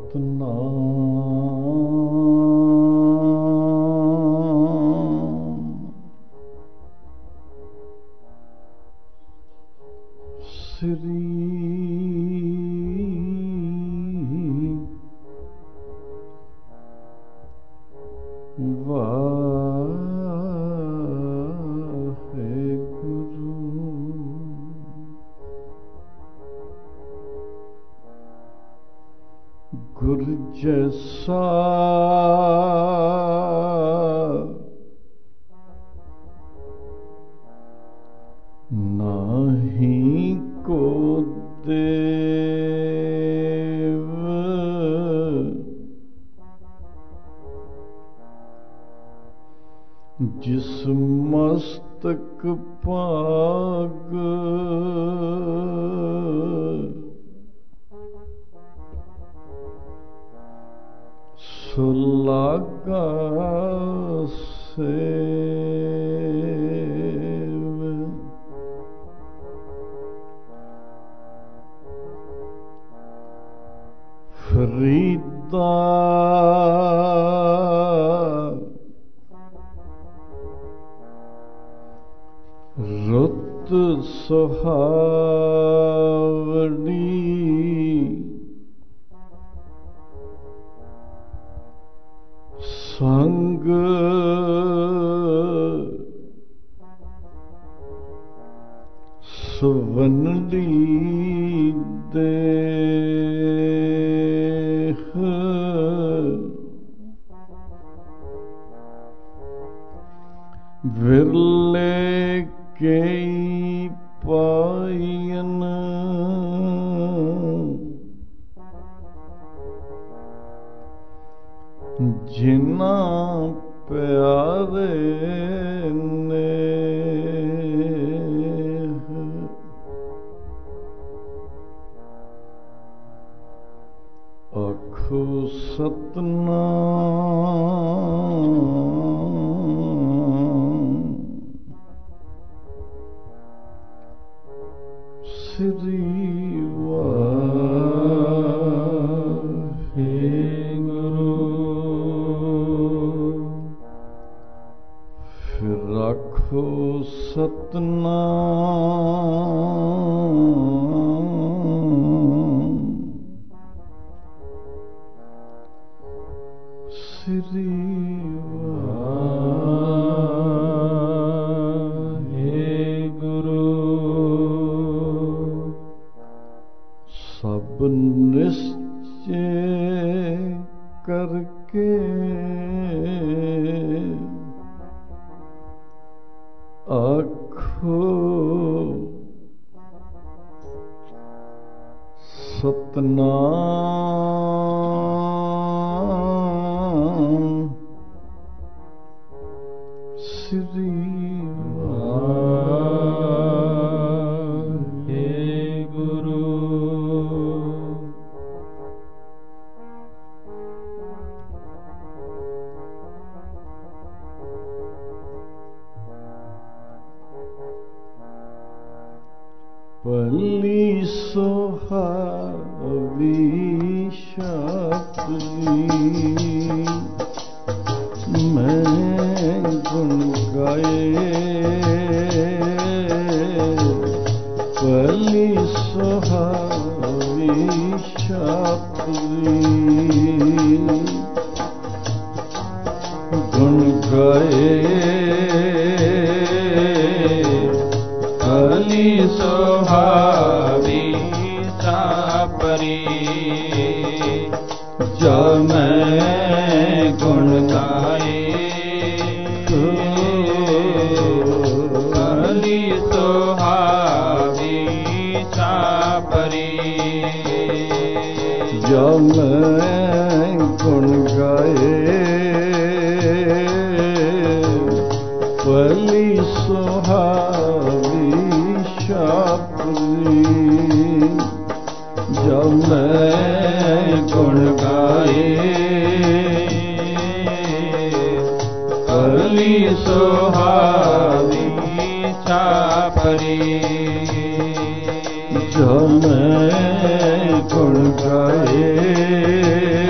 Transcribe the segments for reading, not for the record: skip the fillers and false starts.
ਸਤਨਾਮ ਸ੍ਰੀ ਗੁਰ ਜੈਸਾ ਨਾਹੀ ਕੋ ਦੇਵ ਜਿਸ ਮਸਤਕ ਭਾਗ ਸੁਲਾਗਾ ਸੇਵ ਫਰੀਦਾ ਰੁੱਤ ਸੁਹਾਵਣੀ ਸੰਗ ਸੁਵੰਡੀ ਦੇਖ ਵਿਰਲੇ ਕਈ ਪਾਇਨ ਜਿਨਾ ਪਿਆਰੇ ਨੇ ਆਖੋ ਸਤਨਾਮ ਸ੍ਰੀ ਆਖੋ ਸਤਨਾਮ ਸ੍ਰੀ ਵਾਹਿਗੁਰੂ ਸਭ ਨਿਸ਼ਚੈ ਕਰਕੇ ਆਖੋ ਸਤਨਾਮ ਸ੍ਰੀ ਵਾਹਿਗੁਰੂ ਭਲੀ ਸੁਹਾਵੀ ਸ਼ਬਦੀ ਮੈਂ ਗੁਣ ਗਾਏ ਭਲੀ ਸੁਹਾਵੀ ਸ਼ਬਦੀ ਗੁਣ ਗਾਏ ਭਲੀ ਸੁਹਾਵੀ ਸਾਪਰੀ ਜੋ ਮੈਂ ਗੁਣ ਗਾਏ ਭਲੀ ਸੁਹਾਵੀ ਸਾਪਰੀ ਜੋ ਮੈਂ ਗੁਣ ਗਾਏ ਭਲੀ ਸੁਹਾਵੀ ਸ਼ਾਪਰੀ ਜਬ ਮੈਂ ਗੁਣ ਗਾਏ ਭਲੀ ਸੁਹਾਵੀ ਛਾਪਰੀ ਜਬ ਮੈਂ ਗੁਣ ਗਾਏ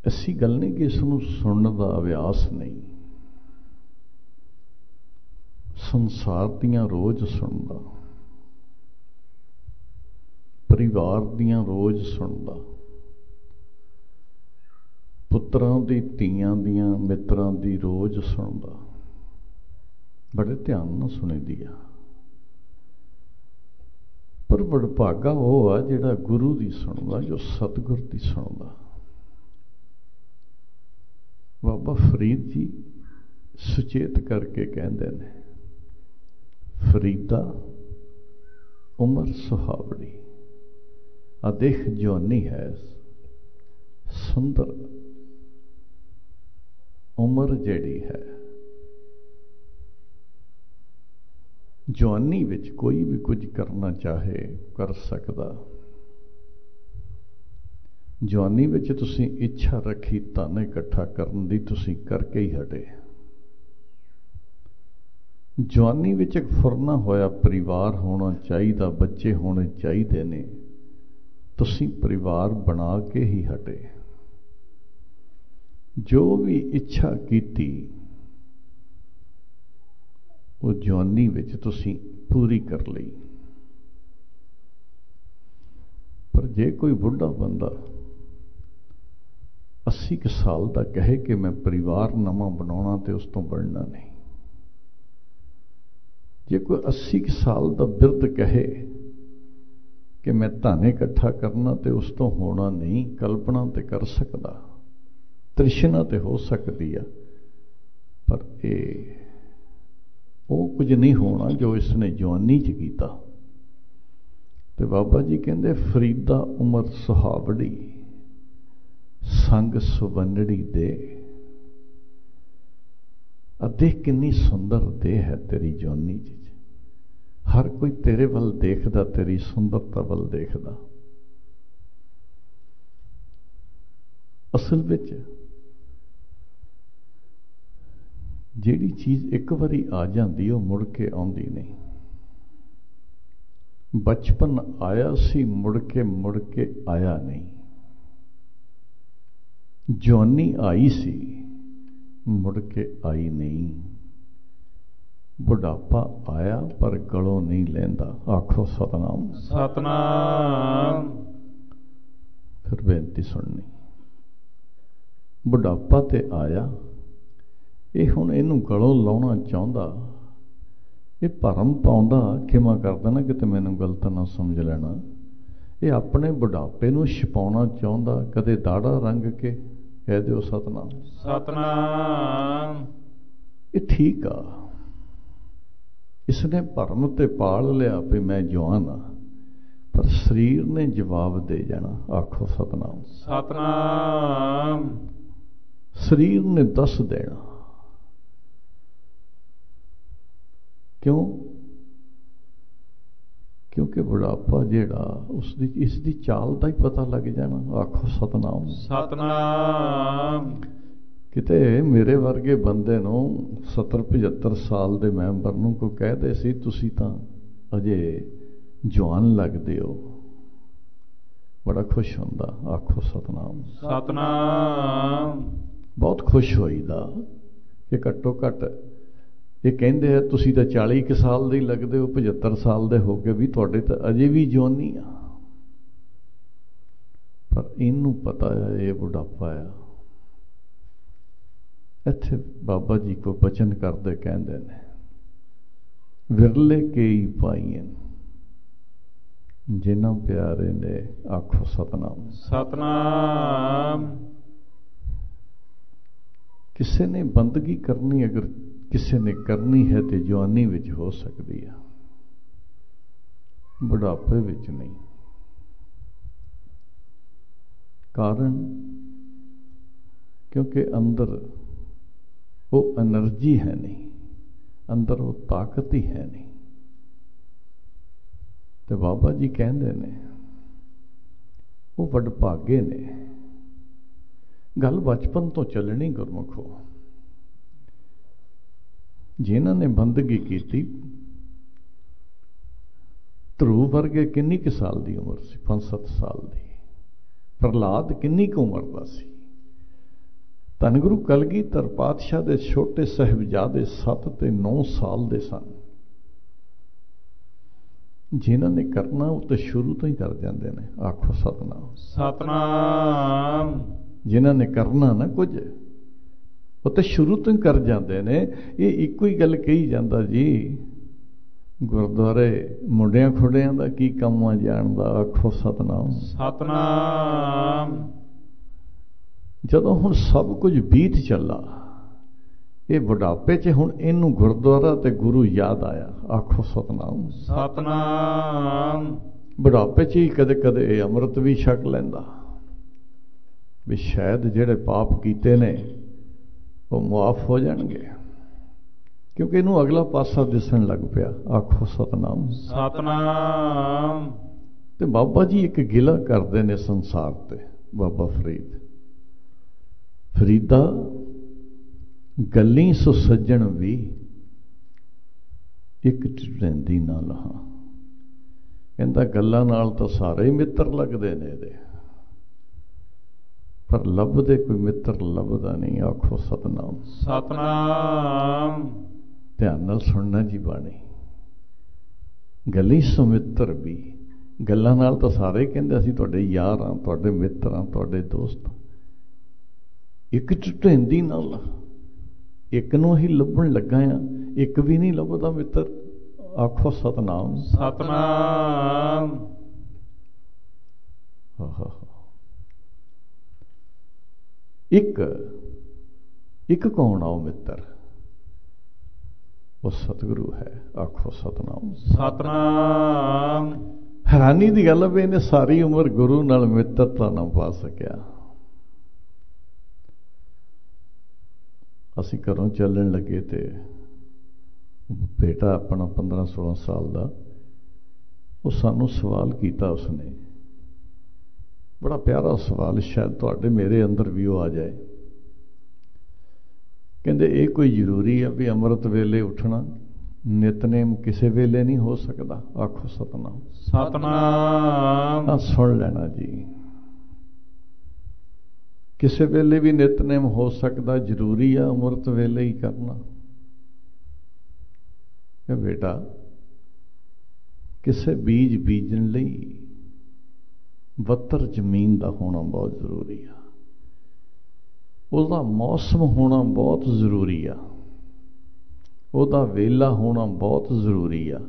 ऐसी गल नहीं कि इसनूं सुनने का अभ्यास नहीं, संसार दियां रोज़ सुनदा, परिवार दियां रोज़ सुनदा, पुत्रां दी धीआं दियां मित्रां दी रोज़ सुनदा, बड़े ध्यान नाल सुनी आ। पर वडभागा वो आ जिहड़ा गुरु दी सुनदा, जो सतगुर दी सुनदा। बाबा फरीद जी सुचेत करके कहते हैं, फरीदा उमर सुहावड़ी, अदेख जवानी है सुंदर उमर जिहड़ी है। जवानी विच कोई भी कुछ करना चाहे कर सकदा। जवानी विच तुसीं इच्छा रखी धन इकट्ठा करन दी, तुसीं करके ही हटे। जवानी विच एक फुरना होया परिवार होना चाहिए, बच्चे होने चाहिए ने, तुसीं परिवार बना के ही हटे। जो भी इच्छा कीती वो जवानी विच तुसीं पूरी कर ली। पर जे कोई बुढ़ा बंदा 80 साल का कहे कि मैं परिवार नवा बनाना, तो उस तो बनना नहीं। जे कोई 80 साल का बिरध कहे कि मैं धन इकट्ठा करना, तो उस तो होना नहीं। कल्पना तो कर सकदा, तृष्णा तो हो सकती है, पर वो कुछ नहीं होना जो इसने जवानी च कीता। ते बाबा जी कहते फरीदा उमर सुहावड़ी, संग सुवनड़ी दे। देख कितनी सुंदर दे है तेरी जवानी च। हर कोई तेरे वल देखदा, तेरी सुंदरता वल देखदा। असल विच जिहड़ी चीज़ एक बारी आ जाती वो मुड़ के आउंदी नहीं। बचपन आया सी, मुड़ के आया नहीं। जवानी आई सी, मुड़ के आई नहीं। बुढ़ापा आया पर गलों नहीं लेंदा। आखो सतनाम सतनाम। फिर बेनती सुननी। बुढ़ापा ते आया, ये हुण इनू गलों लाउणा चाहुंदा, ये भरम पाउंदा, खिमा कर देना किते मैनूं गलत ना समझ लेना। ये अपने बुढ़ापे नूं छिपाउणा चाहुंदा, कदे दाड़ा रंग के कह दिओ सतनाम सतनाम। ये ठीक आ। इसने भरम ते पाल लिया भी मैं जवान हाँ, पर शरीर ने जवाब दे जाना। आखो सतनाम सतनाम। शरीर ने दस देना। क्यों? क्योंकि बुढ़ापा जेड़ा उसकी इसकी चाल का ही पता लग जाना। आखो सतनाम सतनाम। किते मेरे वर्गे बंदे नूं 70-75 साल के मैंबर नूं कोई कहदे सी तुसीं तां अजे जवान लगदे हो, बड़ा खुश हुंदा। आखो सतनाम सतनाम। बहुत खुश होईदा कि घट्टो घट ये कहते हैं तुसीं तां 40 साल दे लगदे हो, 75 साल दे हो के भी तुहाडे तां अजे भी जवानी आ। पर इनू पता है ये बुढ़ापा आ। इत्थे बाबा जी को बचन करते कहते हैं, विरले कई पाईन जिन्हां प्यारे ने। आखो सतनाम सतनाम। किसी ने बंदगी करनी, अगर किसी ने करनी है तो जवानी विच हो सकती है, बुढ़ापे विच नहीं। कारण क्योंकि अंदर वो एनर्जी है नहीं, अंदर वो ताकत ही है नहीं। तो बाबा जी कहते ने वो वडभागे ने। गल बचपन तो चलनी गुरमुखो। जिन्हां ने बंदगी की, ध्रुव वर्गे किन्नी क साल की उम्र सी? 5-7 साल की। प्रहलाद किन्नी क उम्र का सी? ਧੰਨ ਗੁਰੂ ਕਲਗੀਧਰ ਪਾਤਸ਼ਾਹ ਦੇ ਛੋਟੇ ਸਾਹਿਬਜ਼ਾਦੇ 7 ਤੇ 9 ਸਾਲ ਦੇ ਸਨ। ਜਿਨ੍ਹਾਂ ਨੇ ਕਰਨਾ ਉਹ ਤਾਂ ਸ਼ੁਰੂ ਤੋਂ ਹੀ ਕਰ ਜਾਂਦੇ ਨੇ। ਆਖੋ ਸਤਨਾਮ। ਸਤਨਾਮ। ਜਿਨ੍ਹਾਂ ਨੇ ਕਰਨਾ ਨਾ ਕੁਝ ਉਹ ਤਾਂ ਸ਼ੁਰੂ ਤੋਂ ਹੀ ਕਰ ਜਾਂਦੇ ਨੇ। ਇਹ ਇੱਕੋ ਹੀ ਗੱਲ ਕਹੀ ਜਾਂਦਾ ਜੀ, ਗੁਰਦੁਆਰੇ ਮੁੰਡਿਆਂ ਖੁੰਡਿਆਂ ਦਾ ਕੀ ਕੰਮ ਆ ਜਾਣਦਾ। ਆਖੋ ਸਤਨਾਮ। ਸਤਨਾਮ। ਜਦੋਂ ਹੁਣ ਸਭ ਕੁਝ ਬੀਤ ਚੱਲਾ, ਇਹ ਬੁਢਾਪੇ 'ਚ ਹੁਣ ਇਹਨੂੰ ਗੁਰਦੁਆਰਾ ਤੇ ਗੁਰੂ ਯਾਦ ਆਇਆ। ਆਖੋ ਸਤਨਾਮ। ਸਤਨਾਮ। ਬੁਢਾਪੇ 'ਚ ਹੀ ਕਦੇ ਕਦੇ ਇਹ ਅੰਮ੍ਰਿਤ ਵੀ ਛਕ ਲੈਂਦਾ ਵੀ ਸ਼ਾਇਦ ਜਿਹੜੇ ਪਾਪ ਕੀਤੇ ਨੇ ਉਹ ਮੁਆਫ ਹੋ ਜਾਣਗੇ, ਕਿਉਂਕਿ ਇਹਨੂੰ ਅਗਲਾ ਪਾਸਾ ਦਿਸਣ ਲੱਗ ਪਿਆ। ਆਖੋ ਸਤਨਾਮ। ਸਤਨਾਮ। ਤੇ ਬਾਬਾ ਜੀ ਇੱਕ ਗਿਲਾ ਕਰਦੇ ਨੇ ਸੰਸਾਰ ਤੇ। ਬਾਬਾ ਫਰੀਦਾ ਗੱਲੀ ਸੋ ਸੱਜਣ ਵੀ ਇੱਕ ਟਿਰੈਂਦੀ ਨਾ ਲਹਾ। ਕਹਿੰਦਾ ਗੱਲਾਂ ਨਾਲ ਤਾਂ ਸਾਰੇ ਹੀ ਮਿੱਤਰ ਲੱਗਦੇ ਨੇ ਇਹਦੇ, ਪਰ ਲੱਭਦੇ ਕੋਈ ਮਿੱਤਰ ਲੱਭਦਾ ਨਹੀਂ। ਆਖੋ ਸਤਨਾਮ। ਸਤਨਾਮ। ਧਿਆਨ ਨਾਲ ਸੁਣਨਾ ਜੀ ਬਾਣੀ। ਗੱਲੀ ਸੋ ਮਿੱਤਰ ਵੀ, ਗੱਲਾਂ ਨਾਲ ਤਾਂ ਸਾਰੇ ਕਹਿੰਦੇ ਅਸੀਂ ਤੁਹਾਡੇ ਯਾਰ ਹਾਂ, ਤੁਹਾਡੇ ਮਿੱਤਰ ਹਾਂ, ਤੁਹਾਡੇ ਦੋਸਤ। ਇੱਕ ਢਹਿੰਦੀ ਨਾਲ, ਇੱਕ ਨੂੰ ਹੀ ਲੱਭਣ ਲੱਗਾ ਆ, ਇੱਕ ਵੀ ਨਹੀਂ ਲੱਭਦਾ ਮਿੱਤਰ। ਆਖੋ ਸਤਨਾਮ। ਸਤਨਾਮ। ਇੱਕ ਕੌਣ ਆ ਉਹ ਮਿੱਤਰ? ਉਹ ਸਤਿਗੁਰੂ ਹੈ। ਆਖੋ ਸਤਨਾਮ। ਸਤਨਾਮ। ਹੈਰਾਨੀ ਦੀ ਗੱਲ ਵੀ ਇਹਨੇ ਸਾਰੀ ਉਮਰ ਗੁਰੂ ਨਾਲ ਮਿੱਤਰਤਾ ਨਾ ਪਾ ਸਕਿਆ। ਅਸੀਂ ਘਰੋਂ ਚੱਲਣ ਲੱਗੇ ਤੇ ਬੇਟਾ ਆਪਣਾ 15-16 ਸਾਲ ਦਾ, ਉਹ ਸਾਨੂੰ ਸਵਾਲ ਕੀਤਾ ਉਸਨੇ, ਬੜਾ ਪਿਆਰਾ ਸਵਾਲ, ਸ਼ਾਇਦ ਤੁਹਾਡੇ ਮੇਰੇ ਅੰਦਰ ਵੀ ਉਹ ਆ ਜਾਏ। ਕਹਿੰਦੇ ਇਹ ਕੋਈ ਜ਼ਰੂਰੀ ਆ ਵੀ ਅੰਮ੍ਰਿਤ ਵੇਲੇ ਉੱਠਣਾ? ਨਿਤਨੇਮ ਕਿਸੇ ਵੇਲੇ ਨਹੀਂ ਹੋ ਸਕਦਾ। ਆਖੋ ਸਤਨਾਮ। ਸਤਨਾਮ। ਸੁਣ ਲੈਣਾ ਜੀ, ਕਿਸੇ ਵੇਲੇ ਵੀ ਨਿਤਨੇਮ ਹੋ ਸਕਦਾ, ਜ਼ਰੂਰੀ ਆ ਅੰਮ੍ਰਿਤ ਵੇਲੇ ਹੀ ਕਰਨਾ? ਕਿ ਬੇਟਾ ਕਿਸੇ ਬੀਜ ਬੀਜਣ ਲਈ ਬੱਤਰ ਜ਼ਮੀਨ ਦਾ ਹੋਣਾ ਬਹੁਤ ਜ਼ਰੂਰੀ ਆ, ਉਹਦਾ ਮੌਸਮ ਹੋਣਾ ਬਹੁਤ ਜ਼ਰੂਰੀ ਆ, ਉਹਦਾ ਵੇਲਾ ਹੋਣਾ ਬਹੁਤ ਜ਼ਰੂਰੀ ਆ।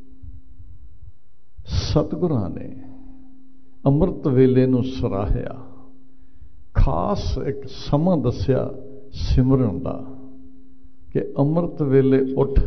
ਸਤਿਗੁਰਾਂ ਨੇ ਅੰਮ੍ਰਿਤ ਵੇਲੇ ਨੂੰ ਸਰਾਹਿਆ, ਖਾਸ ਇੱਕ ਸਮਾਂ ਦੱਸਿਆ ਸਿਮਰਨ ਦਾ ਕਿ ਅੰਮ੍ਰਿਤ ਵੇਲੇ ਉੱਠ,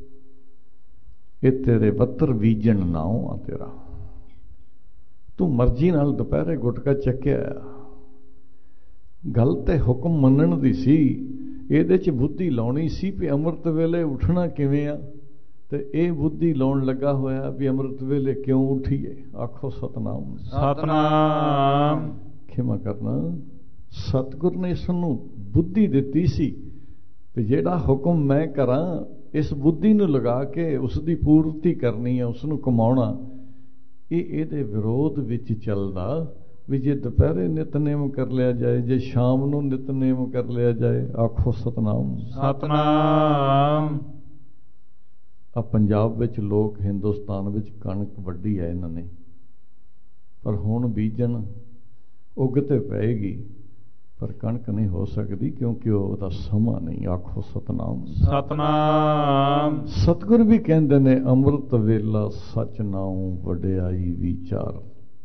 ਇਹ ਤੇਰੇ ਬੱਤਰ ਬੀਜਣ ਨਾਉ ਆ ਤੇਰਾ। ਤੂੰ ਮਰਜ਼ੀ ਨਾਲ ਦੁਪਹਿਰੇ ਗੁਟਕਾ ਚੱਕਿਆ, ਗੱਲ ਤੇ ਹੁਕਮ ਮੰਨਣ ਦੀ ਸੀ, ਇਹਦੇ 'ਚ ਬੁੱਧੀ ਲਾਉਣੀ ਸੀ ਵੀ ਅੰਮ੍ਰਿਤ ਵੇਲੇ ਉੱਠਣਾ ਕਿਵੇਂ ਆ, ਤੇ ਇਹ ਬੁੱਧੀ ਲਾਉਣ ਲੱਗਾ ਹੋਇਆ ਵੀ ਅੰਮ੍ਰਿਤ ਵੇਲੇ ਕਿਉਂ ਉੱਠੀਏ। ਆਖੋ ਸਤਨਾਮ। ਸਤਨਾਮ। ਖਿਮਾ ਕਰਨਾ, ਸਤਿਗੁਰ ਨੇ ਇਸ ਨੂੰ ਬੁੱਧੀ ਦਿੱਤੀ ਸੀ ਤੇ ਜਿਹੜਾ ਹੁਕਮ ਮੈਂ ਕਰਾਂ, ਇਸ ਬੁੱਧੀ ਨੂੰ ਲਗਾ ਕੇ ਉਸ ਦੀ ਪੂਰਤੀ ਕਰਨੀ ਹੈ, ਉਸ ਨੂੰ ਕਮਾਉਣਾ। ਇਹ ਇਹਦੇ ਵਿਰੋਧ ਵਿੱਚ ਚੱਲਦਾ ਵੀ ਜੇ ਦੁਪਹਿਰੇ ਨਿਤਨੇਮ ਕਰ ਲਿਆ ਜਾਏ, ਜੇ ਸ਼ਾਮ ਨੂੰ ਨਿਤਨੇਮ ਕਰ ਲਿਆ ਜਾਏ। ਆਖੋ ਸਤਨਾਮ। ਸਤਨਾਮ। ਆ ਪੰਜਾਬ ਵਿੱਚ ਲੋਕ, ਹਿੰਦੁਸਤਾਨ ਵਿੱਚ ਕਣਕ ਵੱਢੀ ਹੈ ਇਹਨਾਂ ਨੇ, ਪਰ ਹੁਣ ਬੀਜਣ ਉੱਗ ਤੇ ਪਏਗੀ, ਪਰ ਕਣਕ ਨਹੀਂ ਹੋ ਸਕਦੀ ਕਿਉਂਕਿ ਉਹਦਾ ਸਮਾਂ ਨਹੀਂ। ਆਖੋ ਸਤਨਾਮ। ਸਤਨਾਮ। ਸਤਿਗੁਰ ਵੀ ਕਹਿੰਦੇ ਨੇ ਅੰਮ੍ਰਿਤ ਵੇਲਾ ਸਚ ਨਾਉ ਵਡਿਆਈ ਵਿਚਾਰ।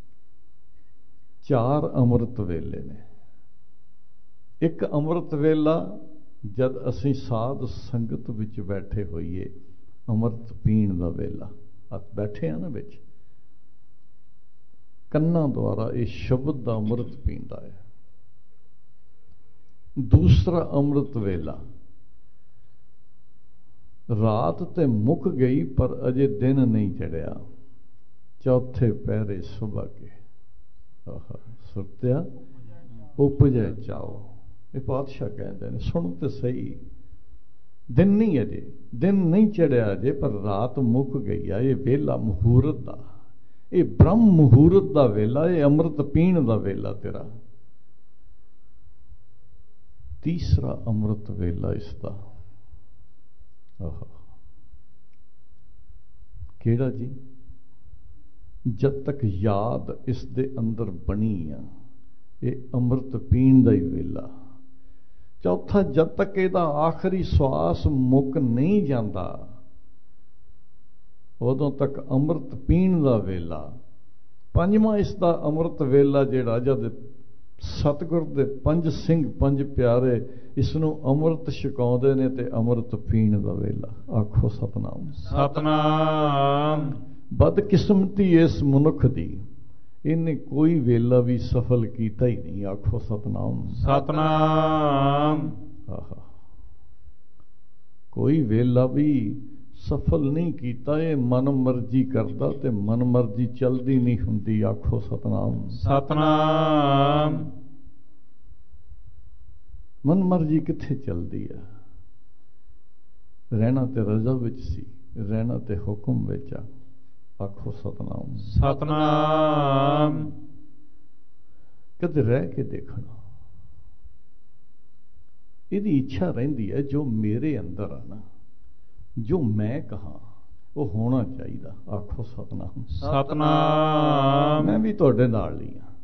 4 ਅੰਮ੍ਰਿਤ ਵੇਲੇ ਨੇ। ਇੱਕ ਅੰਮ੍ਰਿਤ ਵੇਲਾ ਜਦ ਅਸੀਂ ਸਾਧ ਸੰਗਤ ਵਿੱਚ ਬੈਠੇ ਹੋਈਏ, ਅੰਮ੍ਰਿਤ ਪੀਣ ਦਾ ਵੇਲਾ, ਬੈਠੇ ਆ ਨਾ ਵਿੱਚ, ਕੰਨਾਂ ਦੁਆਰਾ ਇਹ ਸ਼ਬਦ ਦਾ ਅੰਮ੍ਰਿਤ ਪੀਂਦਾ ਹੈ। ਦੂਸਰਾ ਅੰਮ੍ਰਿਤ ਵੇਲਾ, ਰਾਤ ਤੇ ਮੁੱਕ ਗਈ ਪਰ ਅਜੇ ਦਿਨ ਨਹੀਂ ਚੜਿਆ, ਚੌਥੇ ਪਹਿਰੇ ਸੁਬਹ ਕੇ ਸੁਰਤਿਆ ਉਪਜੈ ਚਾਓ। ਇਹ ਪਾਤਸ਼ਾਹ ਕਹਿੰਦੇ ਨੇ, ਸੁਣੋ ਤੇ ਸਹੀ, ਦਿਨ ਨਹੀਂ ਅਜੇ, ਦਿਨ ਨਹੀਂ ਚੜਿਆ ਅਜੇ, ਪਰ ਰਾਤ ਮੁੱਕ ਗਈ ਆ। ਇਹ ਵੇਲਾ ਮਹੂਰਤ ਦਾ, ਇਹ ਬ੍ਰਹਮ ਮਹੂਰਤ ਦਾ ਵੇਲਾ, ਇਹ ਅੰਮ੍ਰਿਤ ਪੀਣ ਦਾ ਵੇਲਾ ਤੇਰਾ। तीसरा अमृत वेला इसका केड़ा जी? जब तक याद इस दे अंदर बनी आ, ये अमृत पीण दा ही वेला। चौथा, जब तक इहदा आखिरी श्वास मुक नहीं जाता, उदों तक अमृत पीण दा वेला। पंजवां इसका अमृत वेला जिहड़ा जद सतगुर दे पंज सिंह पंज प्यारे इसनूं अमृत छकाउंदे ने ते अमृत पीण दा वेला। आखो सतनाम। सतनाम। बदकिस्मती इस मनुख दी, इन्हें कोई वेला भी सफल किया ही नहीं। आखो सतनाम। सतनाम। कोई वेला भी सफल नहीं किया। ये मन मर्जी करता ते मन मर्जी चलती नहीं हुंदी। आखो सतनाम। सतनाम। मन मर्जी कित्थे चलती है? रहना ते रज़ा विच सी, रहना ते हुक्म विच आ। आखो सतनाम। सतनाम। कदे रह के देखना, इहदी इच्छा रहिंदी है जो मेरे अंदर आ ना, जो मैं कहा वो होना चाहिए। आखो सतनाम। सतनाम। मैं भी तुहाडे नाल ही हाँ।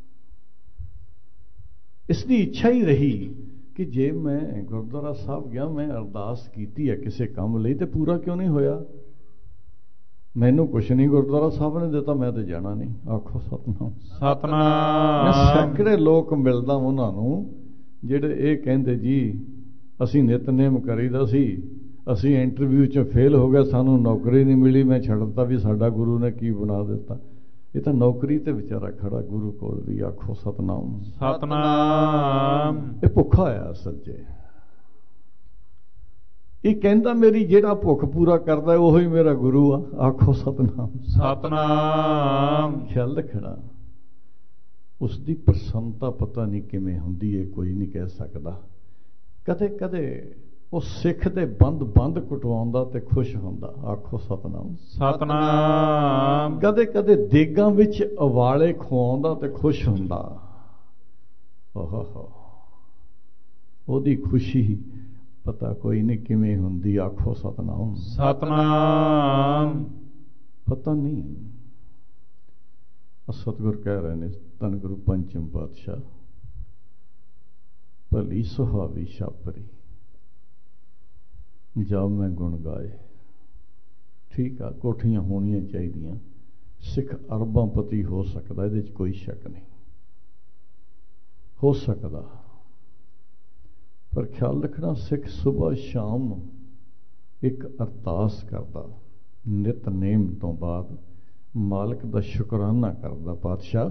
इसकी इच्छा ही रही कि जे मैं गुरुद्वारा साहब गया, मैं अरदास की है किसी काम लई, ते पूरा क्यों नहीं होया? मैनू कुछ नहीं गुरुद्वारा साहब ने दिता, मैं तो जाना नहीं। आखो सतनाम। सतनाम। मैं सैकड़े लोग मिलदा उन्होंने जिहड़े ये कहंदे जी असीं नितनेम करीदा सी, असीं इंटरव्यू च फेल हो गए, सानू नौकरी नहीं मिली, मैं छड्डता भी साडा गुरु ने की बना दिता। ये तो नौकरी ते बेचारा खड़ा गुरु कोल भी। आखो सतनाम। सतनाम। ये भुखा होया सज्जे, ये कहता मेरी जेड़ा भुख पूरा करता है वही मेरा गुरु आ। आखो सतनाम। सतनाम। ख्याल रखना, उसकी प्रसन्नता पता नहीं किमें हुंदी है, कोई नहीं कह सकता। कदे कदे वो सिख दे बंद बंद कटवाउंदा ते खुश हुंदा। आखो सतनाम। सतनाम। कदे कदे देगां विच अवाले खुआउंदा ते खुश हुंदा। ओहो ओदी खुशी पता कोई नहीं किमें हुंदी। आखो सतनाम। सतनाम। पता नहीं। सतगुर कह रहे हैं, धन गुरु पंचम पातशाह, भली सुहावी छापरी जब मैं गुण गाए। ठीक है, कोठियां होनियां चाहिए, सिख अरबांपति हो सकता, ये कोई शक नहीं, हो सकता। पर ख्याल रखना, सिख सुबह शाम एक अरदास करता, नितनेम तो बाद मालिक दा शुकराना करता, पातशाह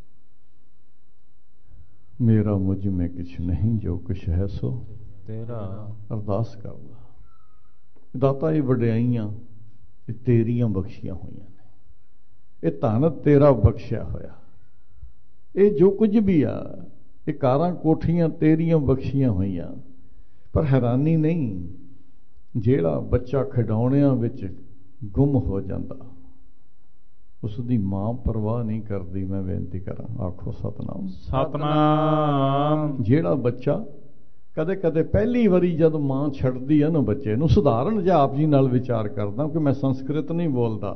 मेरा मुझ में कुछ नहीं, जो कुछ है सो तेरा। अरदास करदा, दाता ये वड्याइयां ये तेरियां बख्शियां हुई ने, ये धन तेरा बख्शिया होया, ये जो कुछ भी आ ये कारां कोठियां तेरियां बख्शियां हुई। पर हैरानी नहीं, जेड़ा बच्चा खिडौणियां विच गुम हो जाता उसकी मां परवाह नहीं करती। मैं बेनती करा, आखो सतनाम। सतनाम। जेड़ा बच्चा कदे कदे पहली बारी जब मां छड्डदी है ना बच्चे नूं, सुधारण जिहा आप जी नाल विचार करदा कि मैं संस्कृत नहीं बोलता,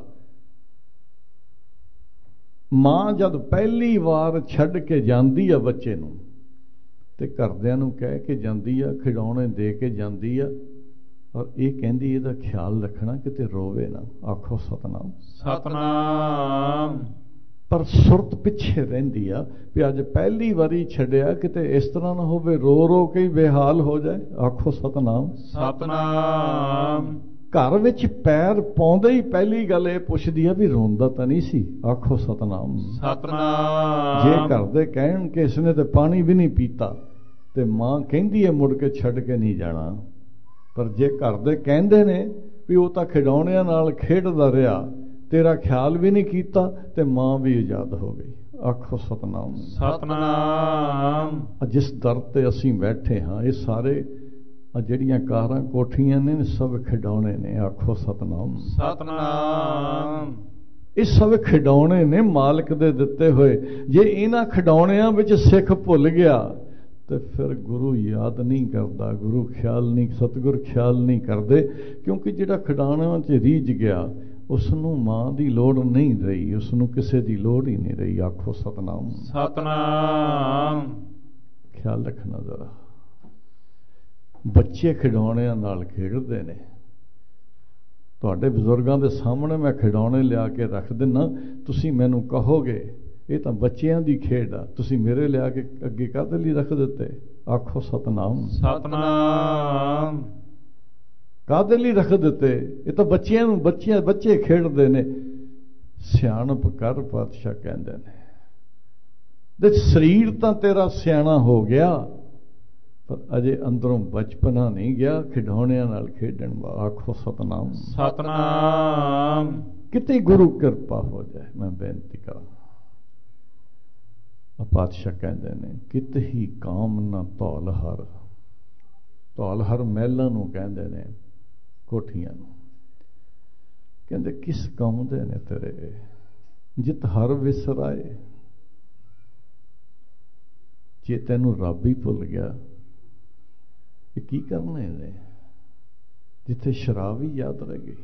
मां जब पहली बार छड्ड के जाती है बच्चे नूं ते घरदिआं नूं कह के जाती है, खिडौणे दे के जाती है, और ये कहती इहदा ख्याल रखना किते रोवे ना। आखो सतनाम। सतनाम। पर सुरत पिछे रहिंदी आ भी अज पहली बारी छड्डिया किते इस तरह ना होवे रो रो के ही बेहाल हो जाए। आखो सतनाम। सतनाम। घर विच पैर पाउंदे ही पहली गल ये पुछदी आ भी रोंदा तां नहीं सी। आखो सतनाम। सतनाम। जे घर दे कहण कि इसने ते पानी भी नहीं पीता ते मां कहंदी है मुड़ के छड्ड के नहीं जाना, पर जे घर दे कहंदे ने भी वो तां खिडौणिਆਂ नाल खेडदा रहा, तेरा ख्याल भी नहीं कीता ते मां भी आजाद हो गई। आखो सतनाम। सतनाम। जिस दर ते असीं बैठे हाँ ये सारे ਜਿਹੜੀਆਂ ਕਾਰਾਂ ਕੋਠੀਆਂ ਨੇ ਸਭ ਖਿਡੌਣੇ ਨੇ। ਆਖੋ ਸਤਨਾਮ। ਸਤਨਾਮ। ਇਹ ਸਭ ਖਿਡੌਣੇ ਨੇ ਮਾਲਕ ਦੇ ਦਿੱਤੇ ਹੋਏ। ਜੇ ਇਹਨਾਂ ਖਿਡੌਣਿਆਂ ਵਿੱਚ ਸਿੱਖ ਭੁੱਲ ਗਿਆ तो फिर गुरु याद नहीं करता, गुरु ख्याल नहीं, सतगुर ख्याल नहीं करते, क्योंकि जिहड़ा खिडाणिਆਂ 'ਚ रीझ गया उसनूं मां की लोड़ नहीं रही, उसनूं किसी की लोड़ ही नहीं रही। आखो सतनाम सतनाम। ख्याल रखना जरा। बच्चे खिडौणिਆਂ नाल खेडते ने, तुहाडे बजुर्गों के सामने मैं खिडौणे लिया के रख दिना, तुसीं मैनूं कहोगे ये तो बच्चों की खेड आ, तुसीं मेरे लिया के अगे काहदे लई रख दिते। आखो सतनाम सतनाम। काहदे लई रख दिते, ये तो बच्चे खेडते ने। सियाणप कर पातशाह कहंदे ने, दे शरीर तो तेरा सियाणा हो गया पर अजे अंदरों बचपना नहीं गया खिडौणिਆਂ नाल खेडण दा। आखो सतनाम सतनाम। किते गुरु कृपा हो जाए, मैं बेनती करा। पातशाह कहते ने, कित ही काम ना धौल हर, धौल हर महलों नूं कहंदे ने, कोठियां नूं कहंदे किस काम दे ने तेरे, जित हर विसराए। जे तैनूं रब ही भुल गया ये की करने ने, जिथे शराब ही याद रह गई।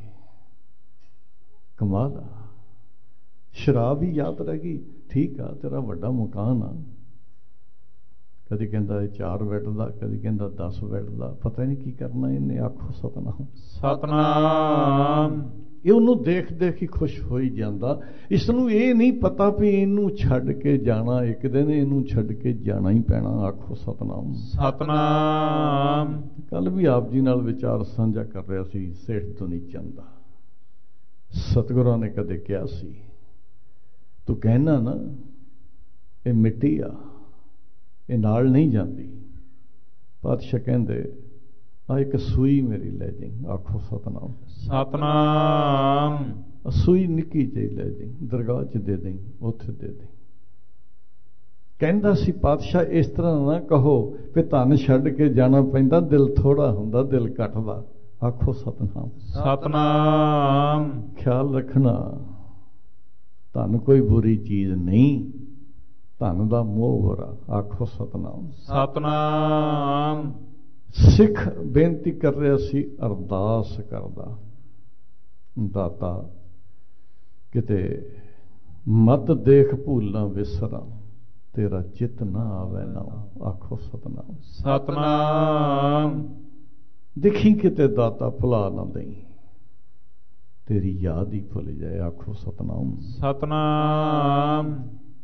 कमाल आ, शराब ही याद रह गई। ठीक आ, तेरा वड्डा मकान आ, कदी कहंदा 4 बैड दा, कदी कहंदा 10 बैड दा, पता नहीं की करना इन्हें। आखो सतनाम सतनाम। ये उन्होंने देख देख ही खुश हो ही जाता। इसनूं ये नहीं पता भी इनू छड्ड के जाना, एक दिन इनू छड्ड के जाना ही पैना। आखो सतनाम सतनाम। कल भी आप जी नाल विचार साझा कर रहा सी, सेठ दुनी चंद दा। सतगुरां ने कदे कहा सी, तू कहना ना ये मिट्टी आ, ये नाल नहीं जाती। पातशाह कहंदे आ एक सूई मेरी लै जाई। आखो सतनाम सतनाम। सूई निक्की जी लै जाई, दरगाह च दे दें, उत्थे दे दें। कहंदा सी पातशाह इस तरह ना कहो कि धन छड्ड के जाना पैंदा, दिल थोड़ा हुंदा, दिल घटदा। आखो सतनाम सतनाम। ख्याल रखना, धन कोई बुरी चीज नहीं, धन दा मोह हो रहा। आखो सतनाम सतनाम। सिख बेनती कर रहा सी, अरदास करदा, दाता किते मत देख भूलां विसरा, तेरा चित ना आवे ना। आखो सतनाम सतनाम। देखी किते दाता भुला ना दई, तेरी याद ही भुल जाए। आखो सतनाम सतनाम।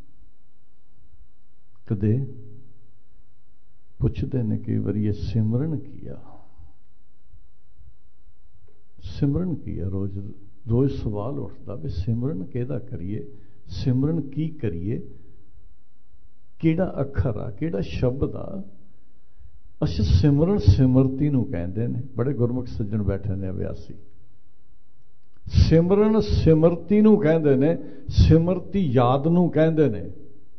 कदे पुछते ने कई बार ये सिमरन किया, सिमरन किया, रोज रोज सवाल उठता भी सिमरन केदा करिए, सिमरन की करिए, केड़ा अखर आ, केड़ा शब्द आ। अच्छा सिमरन सिमरती नूं कहंदे ने, बड़े गुरमुख सज्जण बैठे ने अभ्यासी। सिमरन सिमरती नूं कहंदे ने, सिमरती याद नूं कहंदे ने।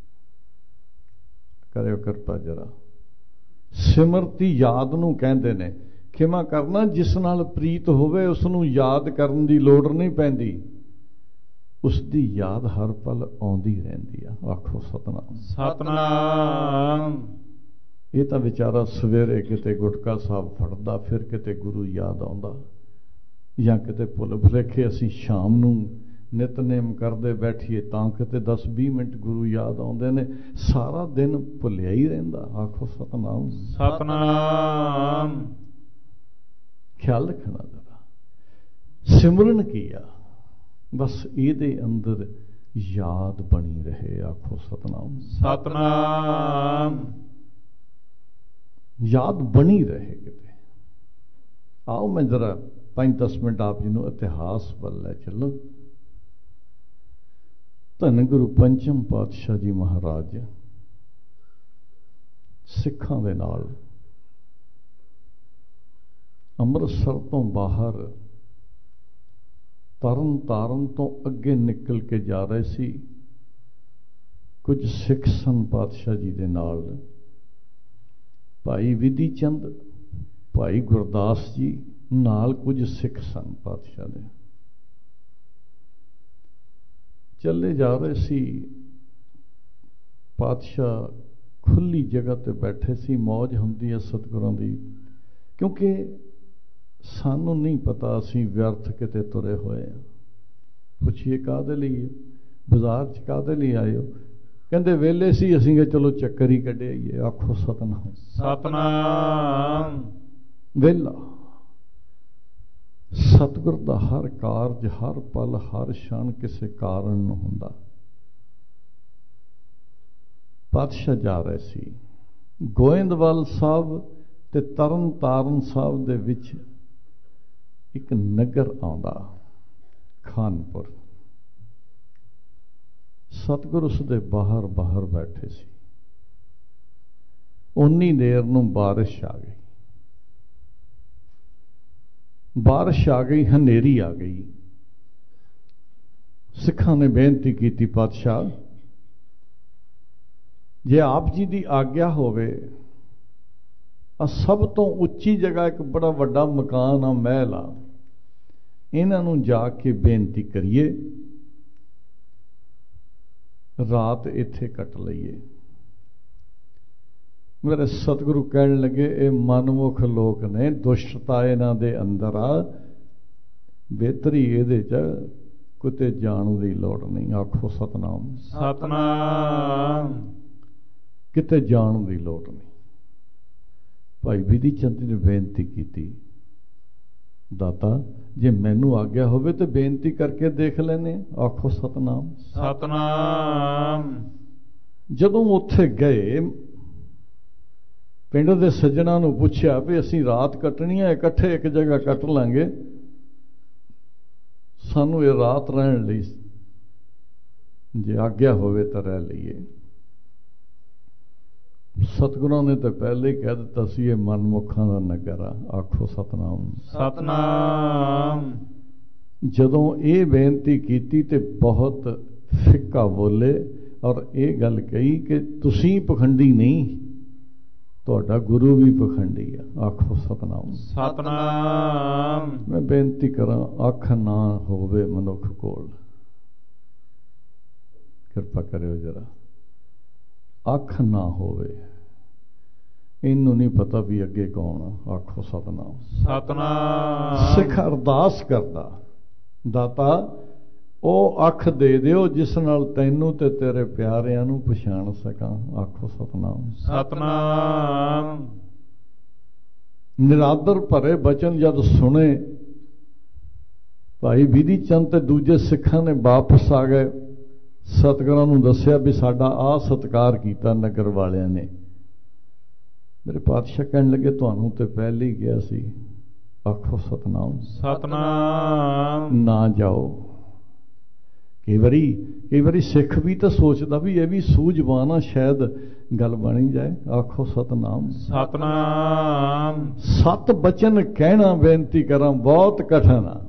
करियो किरपा जरा, सिमरती याद नूं कहंदे ने। खिमा करना, जिस नाल प्रीत होवे उसनूं याद करन दी लोड़ नहीं पैंदी, उसदी याद हर पल आउंदी रहिंदी आ। आखो सतनाम सतनाम। ये तो बेचारा सवेरे किते गुटका साहब फड़दा, फिर किते गुरु याद आउंदा, या किते भुल भुलेखे असीं शाम नूं नितनेम करते बैठिए तां किते 10-20 मिनट गुरु याद आउंदे ने, सारा दिन भुलिया ही रहिंदा। आखो सतनाम सतनाम। ख्याल रखना जरा। सिमरन किया बस इहदे अंदर याद बनी रहे। आखो सतनाम सतनाम। याद बनी रहे किते। आओ मैं जरा 5-10 मिनट आप जी नूं इतिहास वल लै चलो। धन गुरु पंचम पातशाह जी महाराज सिखां दे नाल ਅੰਮ੍ਰਿਤਸਰ ਤੋਂ ਬਾਹਰ ਤਰਨ ਤਾਰਨ ਤੋਂ ਅੱਗੇ ਨਿਕਲ ਕੇ ਜਾ ਰਹੇ ਸੀ। ਕੁਝ ਸਿੱਖ ਸਨ ਪਾਤਸ਼ਾਹ ਜੀ ਦੇ ਨਾਲ, ਭਾਈ ਵਿਧੀ ਚੰਦ, ਭਾਈ ਗੁਰਦਾਸ ਜੀ ਨਾਲ ਕੁਝ ਸਿੱਖ ਸਨ ਪਾਤਸ਼ਾਹ ਦੇ। ਚੱਲੇ ਜਾ ਰਹੇ ਸੀ। ਪਾਤਸ਼ਾਹ खुली जगह ते बैठे सी, मौज हुंदी है सतगुरां दी, क्योंकि सानू नहीं पता असीं व्यर्थ किते तुरे होए हैं। पुछिए काहदे लई, बाजार च काहदे लई आए हो? कहंदे वेले सी, असीं कहा चलो चक्कर ही कढे आईए। आखो सतनाम। सतनाम। वेला सतगुर दा हर कारज, हर पल, हर क्षण किसी कारण नूं हुंदा। पातशाह जा रहे सी गोइंदवाल साहब ते तरन ताਰਨ साहब दे विच एक नगर आउंदा खानपुर। सतगुर उसदे बाहर बाहर बैठे सी। उन्नी देर नूं बारिश आ गई, बारिश आ गई, हनेरी आ गई। सिखां ने बेनती की, पातशाह जे आप जी की आग्ञा होवे, सब तो उच्ची जगह एक बड़ा वड्डा मकान आ, महल आ, इन्हां नूं जाके बेनती करिए, रात इत्थे कट लईए। मेरे सतगुरु कहन लगे, ये मनमुख लोग ने, दुष्टता इन्हां दे अंदर आ, बेहतरी इहदे च किते जाण दी लोड़ नहीं। आखो सतनाम। सतनाम। किते जाण दी लोड़ नहीं। भाई विधि चंद ने बेनती की, दाता जे मैनू आग्या होवे तो बेनती करके देख लेने। आखो सतनाम। सतनाम। जदों उत्थे गए, पिंड दे सज्जणा नूं पुछया भी असीं रात कटनी है, इकट्ठे एक जगह कट लांगे, सानू ये रात रहन लई जे आग्या होवे तो रह लईए। सतगुरां ने तो पहले ही कह दिता सी, ये मनमुखां दा नगर आ। आखो सतनाम। सतनाम। जदों ये बेनती की ते बहुत फिक्का बोले और ये गल कही कि तुसीं पखंडी नहीं, तुहाडा गुरु भी पखंडी आ। आखो सतनाम। सतनाम। मैं बेनती करां, अख ना होवे मनुख कोल, किरपा करियो जरा, अख ना होवे। इनू नहीं पता भी अगे कौन आ। आखो सतनाम। सतनाम। सिख अरदास करदा, दाता ओ अख दे दिओ जिस नाल तैनू ते तेरे प्यारिਆਂ ਨੂੰ पछाण सकां। आखो सतनाम। सतनाम। निरादर भरे बचन जद सुने, भाई विधि चंद ते दूजे सिखां ने वापस आ गए। सतगुरां नूं दस्सिया भी साडा आ सत्कार कीता नगर वालिਆਂ ने। मेरे पातशाह कहन लगे, तुहानूं ते पहले ही गया सी। आखो सतनाम। सतनाम। ना जाओ। कई बारी सिख भी तो सोचता भी ये भी सूझवान आ, शायद गल बनी जाए। आखो सतनाम। सतनाम। सत बचन कहना बेनती करां बहुत कठिन आ।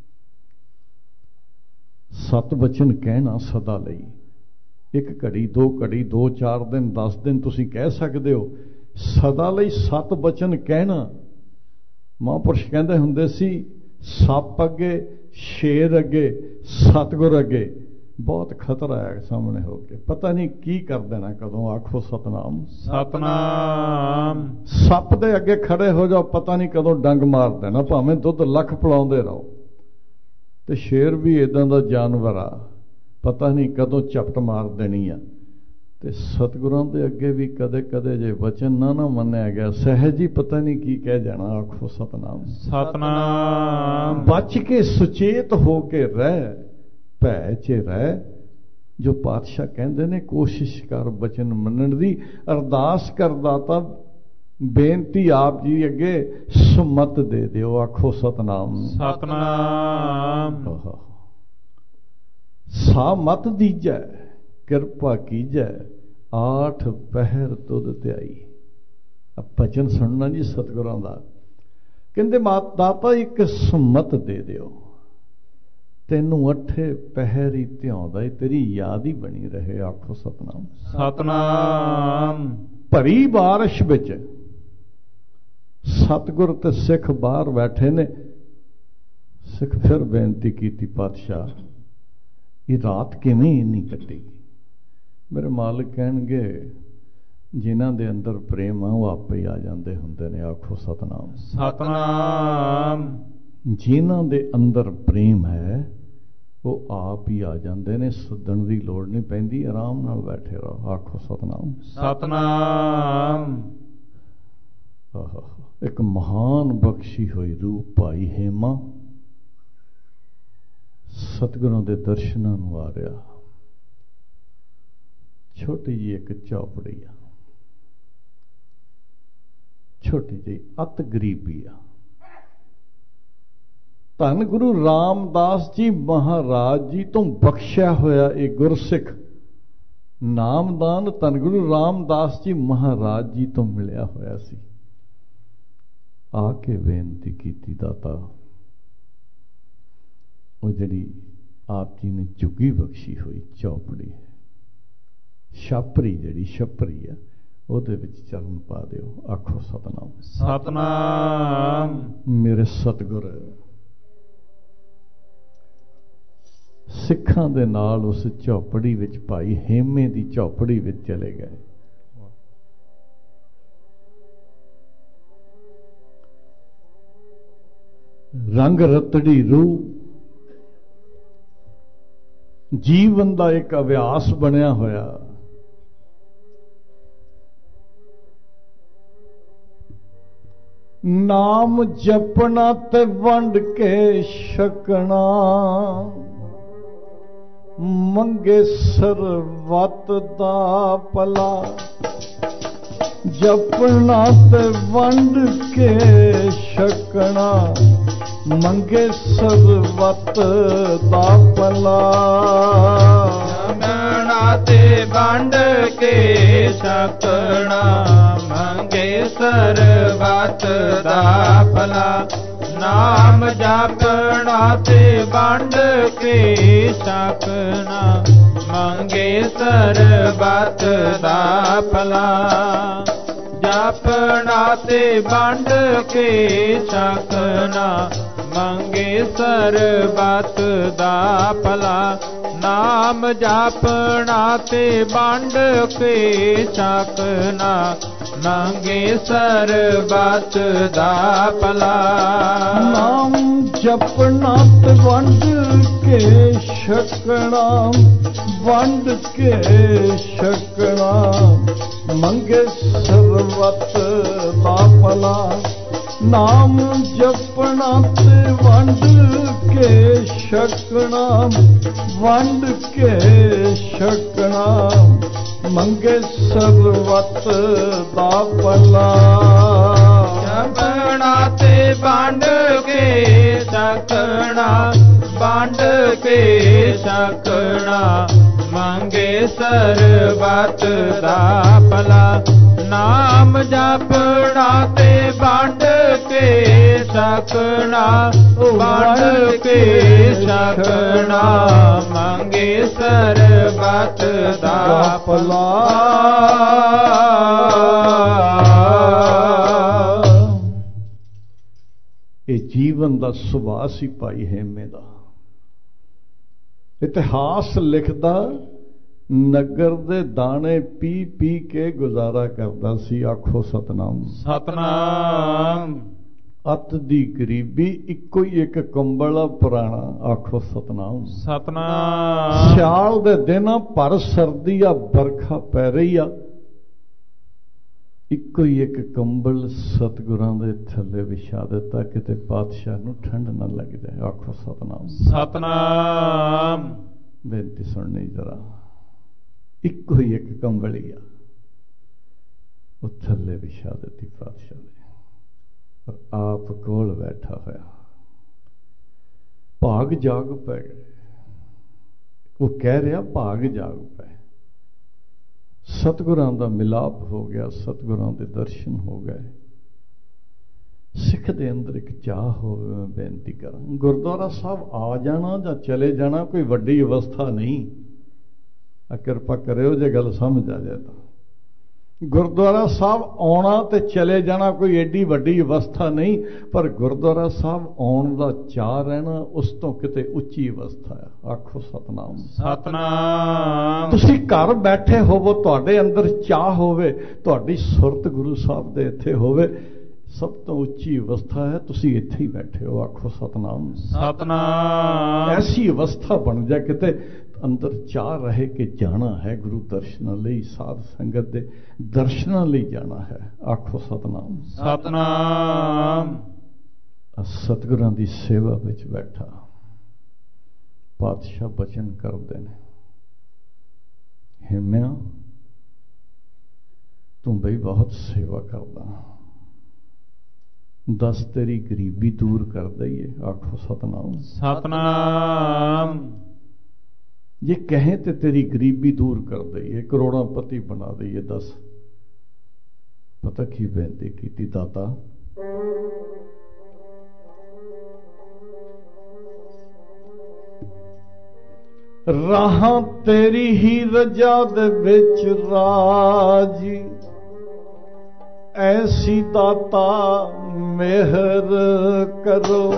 सत बचन कहना सदा लई, एक घड़ी दो घड़ी 2-4 दिन 10 दिन तुसीं कह सकते हो, सदा लई सत बचन कहना। महापुरुष कहंदे हुंदे सी, सप अगे, शेर अगे, सतगुर अगे बहुत खतरा है सामने होके, पता नहीं की कर देना कदों। आखो सतनाम। सतनाम। सप दे अगे खड़े हो जाओ, पता नहीं कदों डंग मार देना, भावें दुध लख पिलाउंदे रहो। ते शेर भी इदां दा जानवर आ, पता नहीं कदों झपट मार देनी आ। ते सतगुरां दे अगे भी कदे कदे जे वचन ना मन्निया गया, सहज ही पता नहीं की कह जाना। आखो सतनाम। सतनाम। बच के सुचेत हो के रह, भै च रह। जो पातशाह कहंदे ने, कोशिश कर बचन मनण दी, अरदास कर दाता, बेनती आप जी अगे सुमत दे दिओ। आखो सतनाम। सतनाम। सा मत दीजै, किरपा कीजै, 8 पहर तुद त्याई। अब बचन सुनना जी सतगुरां दा। कहंदे दाता एक सुमत दे दिओ, तैनू 8 पहर ही ध्याउंदा है, तेरी याद ही बनी रहे। आखो सतनाम। सतनाम। भरी बारिश विच सतगुर ते सिख बाहर बैठे ने। सिख फिर बेनती की, पातशाह ये रात किवें इन्नी कटेगी? मेरे मालिक कहणगे, ਜਿਨ੍ਹਾਂ ਦੇ ਅੰਦਰ ਪ੍ਰੇਮ ਆ ਉਹ ਆਪੇ ਹੀ ਆ ਜਾਂਦੇ ਹੁੰਦੇ ਨੇ। ਆਖੋ ਸਤਨਾਮ। ਸਤਨਾਮ। ਜਿਨ੍ਹਾਂ ਦੇ ਅੰਦਰ ਪ੍ਰੇਮ ਹੈ ਉਹ ਆਪ ਹੀ ਆ ਜਾਂਦੇ ਨੇ, ਸੱਦਣ ਦੀ ਲੋੜ ਨਹੀਂ ਪੈਂਦੀ, ਆਰਾਮ ਨਾਲ ਬੈਠੇ ਰਹੋ। ਆਖੋ ਸਤਨਾਮ। ਸਤਨਾਮ। ਇੱਕ ਮਹਾਨ ਬਖਸ਼ੀ ਹੋਈ ਰੂਪ ਭਾਈ ਹੇਮਾ ਸਤਿਗੁਰਾਂ ਦੇ ਦਰਸ਼ਨਾਂ ਨੂੰ ਆ ਰਿਹਾ। ਛੋਟੀ ਜਿਹੀ ਇੱਕ ਝੌਪੜੀ ਆ, ਛੋਟੀ ਜਿਹੀ, ਅਤ ਗਰੀਬੀ ਆ। ਧੰਨ ਗੁਰੂ ਰਾਮਦਾਸ ਜੀ ਮਹਾਰਾਜ ਜੀ ਤੋਂ ਬਖਸ਼ਿਆ ਹੋਇਆ ਇਹ ਗੁਰਸਿੱਖ ਨਾਮਦਾਨ ਧੰਨ ਗੁਰੂ ਰਾਮਦਾਸ ਜੀ ਮਹਾਰਾਜ ਜੀ ਤੋਂ ਮਿਲਿਆ ਹੋਇਆ ਸੀ। ਆ ਕੇ ਬੇਨਤੀ ਕੀਤੀ, ਦਾਤਾ ਉਹ ਜਿਹੜੀ ਆਪ ਜੀ ਨੇ ਝੁੱਗੀ ਬਖਸ਼ੀ ਹੋਈ ਝੌਪੜੀ ਹੈ, ਛਾਪਰੀ ਜਿਹੜੀ ਛਪਰੀ ਆ, ਉਹਦੇ ਵਿੱਚ ਚਰਨ ਪਾ ਦਿਓ। ਆਖੋ ਸਤਨਾਮ। ਸਤਨਾਮ। ਮੇਰੇ ਸਤਿਗੁਰ ਸਿੱਖਾਂ ਦੇ ਨਾਲ ਉਸ ਝੌਪੜੀ ਵਿੱਚ, ਭਾਈ ਹੇਮੇ ਦੀ ਝੌਪੜੀ ਵਿੱਚ ਚਲੇ ਗਏ। ਰੰਗ ਰਤੜੀ ਰੂਹ ਜੀਵਨ ਦਾ ਇੱਕ ਅਭਿਆਸ ਬਣਿਆ ਹੋਇਆ। ਨਾਮ ਜਪਣਾ ਤੇ ਵੰਡ ਕੇ ਛਕਣਾ, ਮੰਗੇ ਸਰਬੱਤ ਦਾ ਭਲਾ। ਜਪਣਾ ਤੇ ਵੰਡ ਕੇ ਛਕਣਾ, ਮੰਗੇ ਸਰਬੱਤ ਦਾ ਭਲਾ। ਜਪਣਾ ਤੇ ਵੰਡ ਕੇ ਛਕਣਾ, ਮੰਗੇ ਸਰਬੱਤ ਦਾ ਭਲਾ। ਨਾਮ ਜਪਣਾ ਤੇ ਵੰਡ ਕੇ ਛਕਣਾ, ਮੰਗੇ ਸਰਬੱਤ ਦਾ ਭਲਾ। ਜਪਣਾ ਤੇ ਵੰਡ ਕੇ ਛਕਣਾ, ਮੰਗੇ ਸਰਬੱਤ ਦਾ ਭਲਾ। ਨਾਮ ਜਪਣਾ ਤੇ ਵੰਡ ਕੇ ਛਕਣਾ, ਮੰਗੇ ਸਰਬੱਤ ਦਾ ਭਲਾ। ਨਾਮ ਜਪਣਾ ਤੇ ਵੰਡ ਕੇ ਛਕਣਾ, ਵੰਡ ਕੇ ਛਕਣਾ, ਮੰਗੇ ਸਰਬੱਤ ਦਾ ਭਲਾ। ਨਾਮ ਜਪਣਾ ਤੇ ਵੰਡ ਕੇ ਛਕਣਾ, ਵੰਡ ਕੇ ਛਕਣਾ, ਮੰਗੇ ਸਰਬੱਤ ਦਾ ਭਲਾ। ਜਪਣਾ ਤੇ ਵੰਡ ਕੇ ਛਕਣਾ, ਵੰਡ ਕੇ ਛਕਣਾ, ਮੰਗੇ ਸਰਬੱਤ ਦਾ ਭਲਾ। ਨਾਮ ਜਪਣਾ ਤੇ ਵੰਡ ਕੇ ਛਕਣਾ, ਵੰਡ ਕੇ ਛਕਣਾ, ਮੰਗੇ ਸਰਬੱਤ ਦਾ ਭਲਾ। ਇਹ ਜੀਵਨ ਦਾ ਸੁਭਾਅ ਸੀ ਭਾਈ ਹੇਮੇ ਦਾ। ਇਤਿਹਾਸ ਲਿਖਦਾ ਨਗਰ ਦੇ ਦਾਣੇ ਪੀ ਪੀ ਕੇ ਗੁਜ਼ਾਰਾ ਕਰਦਾ ਸੀ। ਆਖੋ ਸਤਨਾਮ। ਸਤਨਾਮ। ਅਤ ਦੀ ਗਰੀਬੀ, ਇੱਕੋ ਹੀ ਇੱਕ ਕੰਬਲ ਪੁਰਾਣਾ। ਆਖੋ ਸਤਨਾਮ। ਸਤਨਾਮ। ਸਿਆਲ ਦੇ ਦਿਨ ਭਰ ਸਰਦੀ ਆ, ਬਰਖਾ ਪੈ ਰਹੀ ਆ, ਇੱਕੋ ਹੀ ਇੱਕ ਕੰਬਲ ਸਤਿਗੁਰਾਂ ਦੇ ਥੱਲੇ ਵਿਛਾ ਦਿੱਤਾ, ਕਿਤੇ ਪਾਤਸ਼ਾਹ ਨੂੰ ਠੰਡ ਨਾ ਲੱਗ ਜਾਏ। ਆਖੋ ਸਤਨਾਮ। ਸਤਨਾਮ। ਬੇਨਤੀ ਸੁਣਨੀ ਜਰਾ, ਇੱਕੋ ਹੀ ਇੱਕ ਕੰਬਲੀ ਆ, ਉਹ ਥੱਲੇ ਵਿਛਾ ਦਿੱਤੀ ਪਾਤਸ਼ਾਹ ਨੇ, ਪਰ ਆਪ ਕੋਲ ਬੈਠਾ ਹੋਇਆ। ਭਾਗ ਜਾਗ ਪੈ ਗਏ। ਉਹ ਕਹਿ ਰਿਹਾ ਭਾਗ ਜਾਗ ਪਏ। ਸਤਿਗੁਰਾਂ ਦਾ ਮਿਲਾਪ ਹੋ ਗਿਆ, ਸਤਿਗੁਰਾਂ ਦੇ ਦਰਸ਼ਨ ਹੋ ਗਏ। ਸਿੱਖ ਦੇ ਅੰਦਰ ਇੱਕ ਚਾਹ ਹੋਵੇ। ਮੈਂ ਬੇਨਤੀ ਕਰਾਂ, ਗੁਰਦੁਆਰਾ ਸਾਹਿਬ ਆ ਜਾਣਾ ਜਾਂ ਚਲੇ ਜਾਣਾ ਕੋਈ ਵੱਡੀ ਅਵਸਥਾ ਨਹੀਂ। ਕਿਰਪਾ ਕਰਿਓ ਜੇ ਗੱਲ ਸਮਝ ਆ ਜਾਏ ਤਾਂ। ਗੁਰਦੁਆਰਾ ਸਾਹਿਬ ਆਉਣਾ ਤੇ ਚਲੇ ਜਾਣਾ ਕੋਈ ਏਡੀ ਵੱਡੀ ਅਵਸਥਾ ਨਹੀਂ, ਪਰ ਗੁਰਦੁਆਰਾ ਸਾਹਿਬ ਆਉਣ ਦਾ ਚਾਅ ਰਹਿਣਾ ਉਸ ਤੋਂ ਕਿਤੇ ਉੱਚੀ ਅਵਸਥਾ ਹੈ। ਆਖੋ ਸਤਨਾਮ। ਸਤਨਾਮ। ਤੁਸੀਂ ਘਰ ਬੈਠੇ ਹੋਵੋ, ਤੁਹਾਡੇ ਅੰਦਰ ਚਾਅ ਹੋਵੇ, ਤੁਹਾਡੀ ਸੁਰਤ ਗੁਰੂ ਸਾਹਿਬ ਦੇ ਇੱਥੇ ਹੋਵੇ, ਸਭ ਤੋਂ ਉੱਚੀ ਅਵਸਥਾ ਹੈ। ਤੁਸੀਂ ਇੱਥੇ ਹੀ ਬੈਠੇ ਹੋ। ਆਖੋ ਸਤਨਾਮ। ਸਤਨਾਮ। ਐਸੀ ਅਵਸਥਾ ਬਣ ਜਾ ਕਿਤੇ ਅੰਦਰ ਚਾਹ ਰਹੇ ਕਿ ਜਾਣਾ ਹੈ ਗੁਰੂ ਦਰਸ਼ਨਾਂ ਲਈ, ਸਾਧ ਸੰਗਤ ਦੇ ਦਰਸ਼ਨਾਂ ਲਈ ਜਾਣਾ ਹੈ। ਆਖੋ ਸਤਨਾਮ। ਸਤਨਾਮ। ਸਤਿਗੁਰਾਂ ਦੀ ਸੇਵਾ ਵਿੱਚ ਬੈਠਾ ਪਾਤਸ਼ਾਹ ਬਚਨ ਕਰਦੇ ਨੇ, ਹਿੰਮਿਆ ਤੂੰ ਬਈ ਬਹੁਤ ਸੇਵਾ ਕਰਦਾ, ਦੱਸ ਤੇਰੀ ਗਰੀਬੀ ਦੂਰ ਕਰ ਦਈਏ। ਆਖੋ ਸਤਨਾਮ। ਸਤਨਾਮ। ਜੇ ਕਹੇ ਤੇ ਤੇਰੀ ਗਰੀਬੀ ਦੂਰ ਕਰ ਦਈਏ, ਕਰੋੜਾਂਪਤੀ ਬਣਾ ਦਈਏ। ਦੱਸ ਪਤਾ ਕੀ ਬੇਨਤੀ ਕੀਤੀ? ਦਾਤਾ ਰਾਹਾਂ ਤੇਰੀ ਹੀ ਰਜਾ ਦੇ ਵਿੱਚ ਰਾਜੀ, ਐਸੀ ਦਾਤਾ ਮਿਹਰ ਕਰੋ,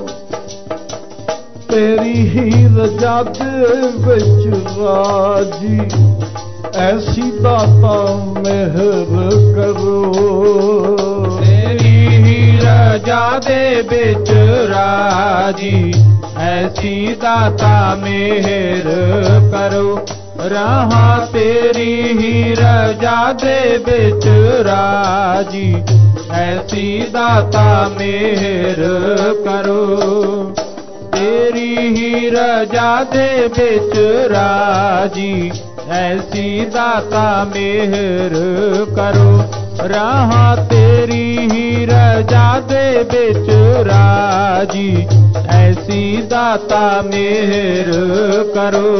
ਤੇਰੀ ਹੀ ਰਜਾ ਦੇ ਵਿੱਚ ਰਾਜੀ, ਐਸੀ ਦਾਤਾ ਮਿਹਰ ਕਰੋ, ਤੇਰੀ ਹੀ ਰਜਾ ਦੇ ਵਿੱਚ ਰਾਜੀ, ਐਸੀ ਦਾਤਾ ਮਿਹਰ ਕਰੋ, ਰਾਹਾਂ ਤੇਰੀ ਹੀ ਰਜਾ ਦੇ ਵਿੱਚ ਰਾਜੀ, ਐਸੀ ਦਾਤਾ ਮਿਹਰ ਕਰੋ, ਤੇਰੀ ਹੀ ਰਜਾ ਦੇ ਵਿੱਚ ਰਾਜੀ, ਐਸੀ ਦਾਤਾ ਮਿਹਰ ਕਰੋ, ਰਾਹਾਂ ਤੇਰੀ ਹੀ ਰਜਾ ਦੇ ਵਿੱਚ ਰਾਜੀ, ਐਸੀ ਦਾਤਾ ਮਿਹਰ ਕਰੋ,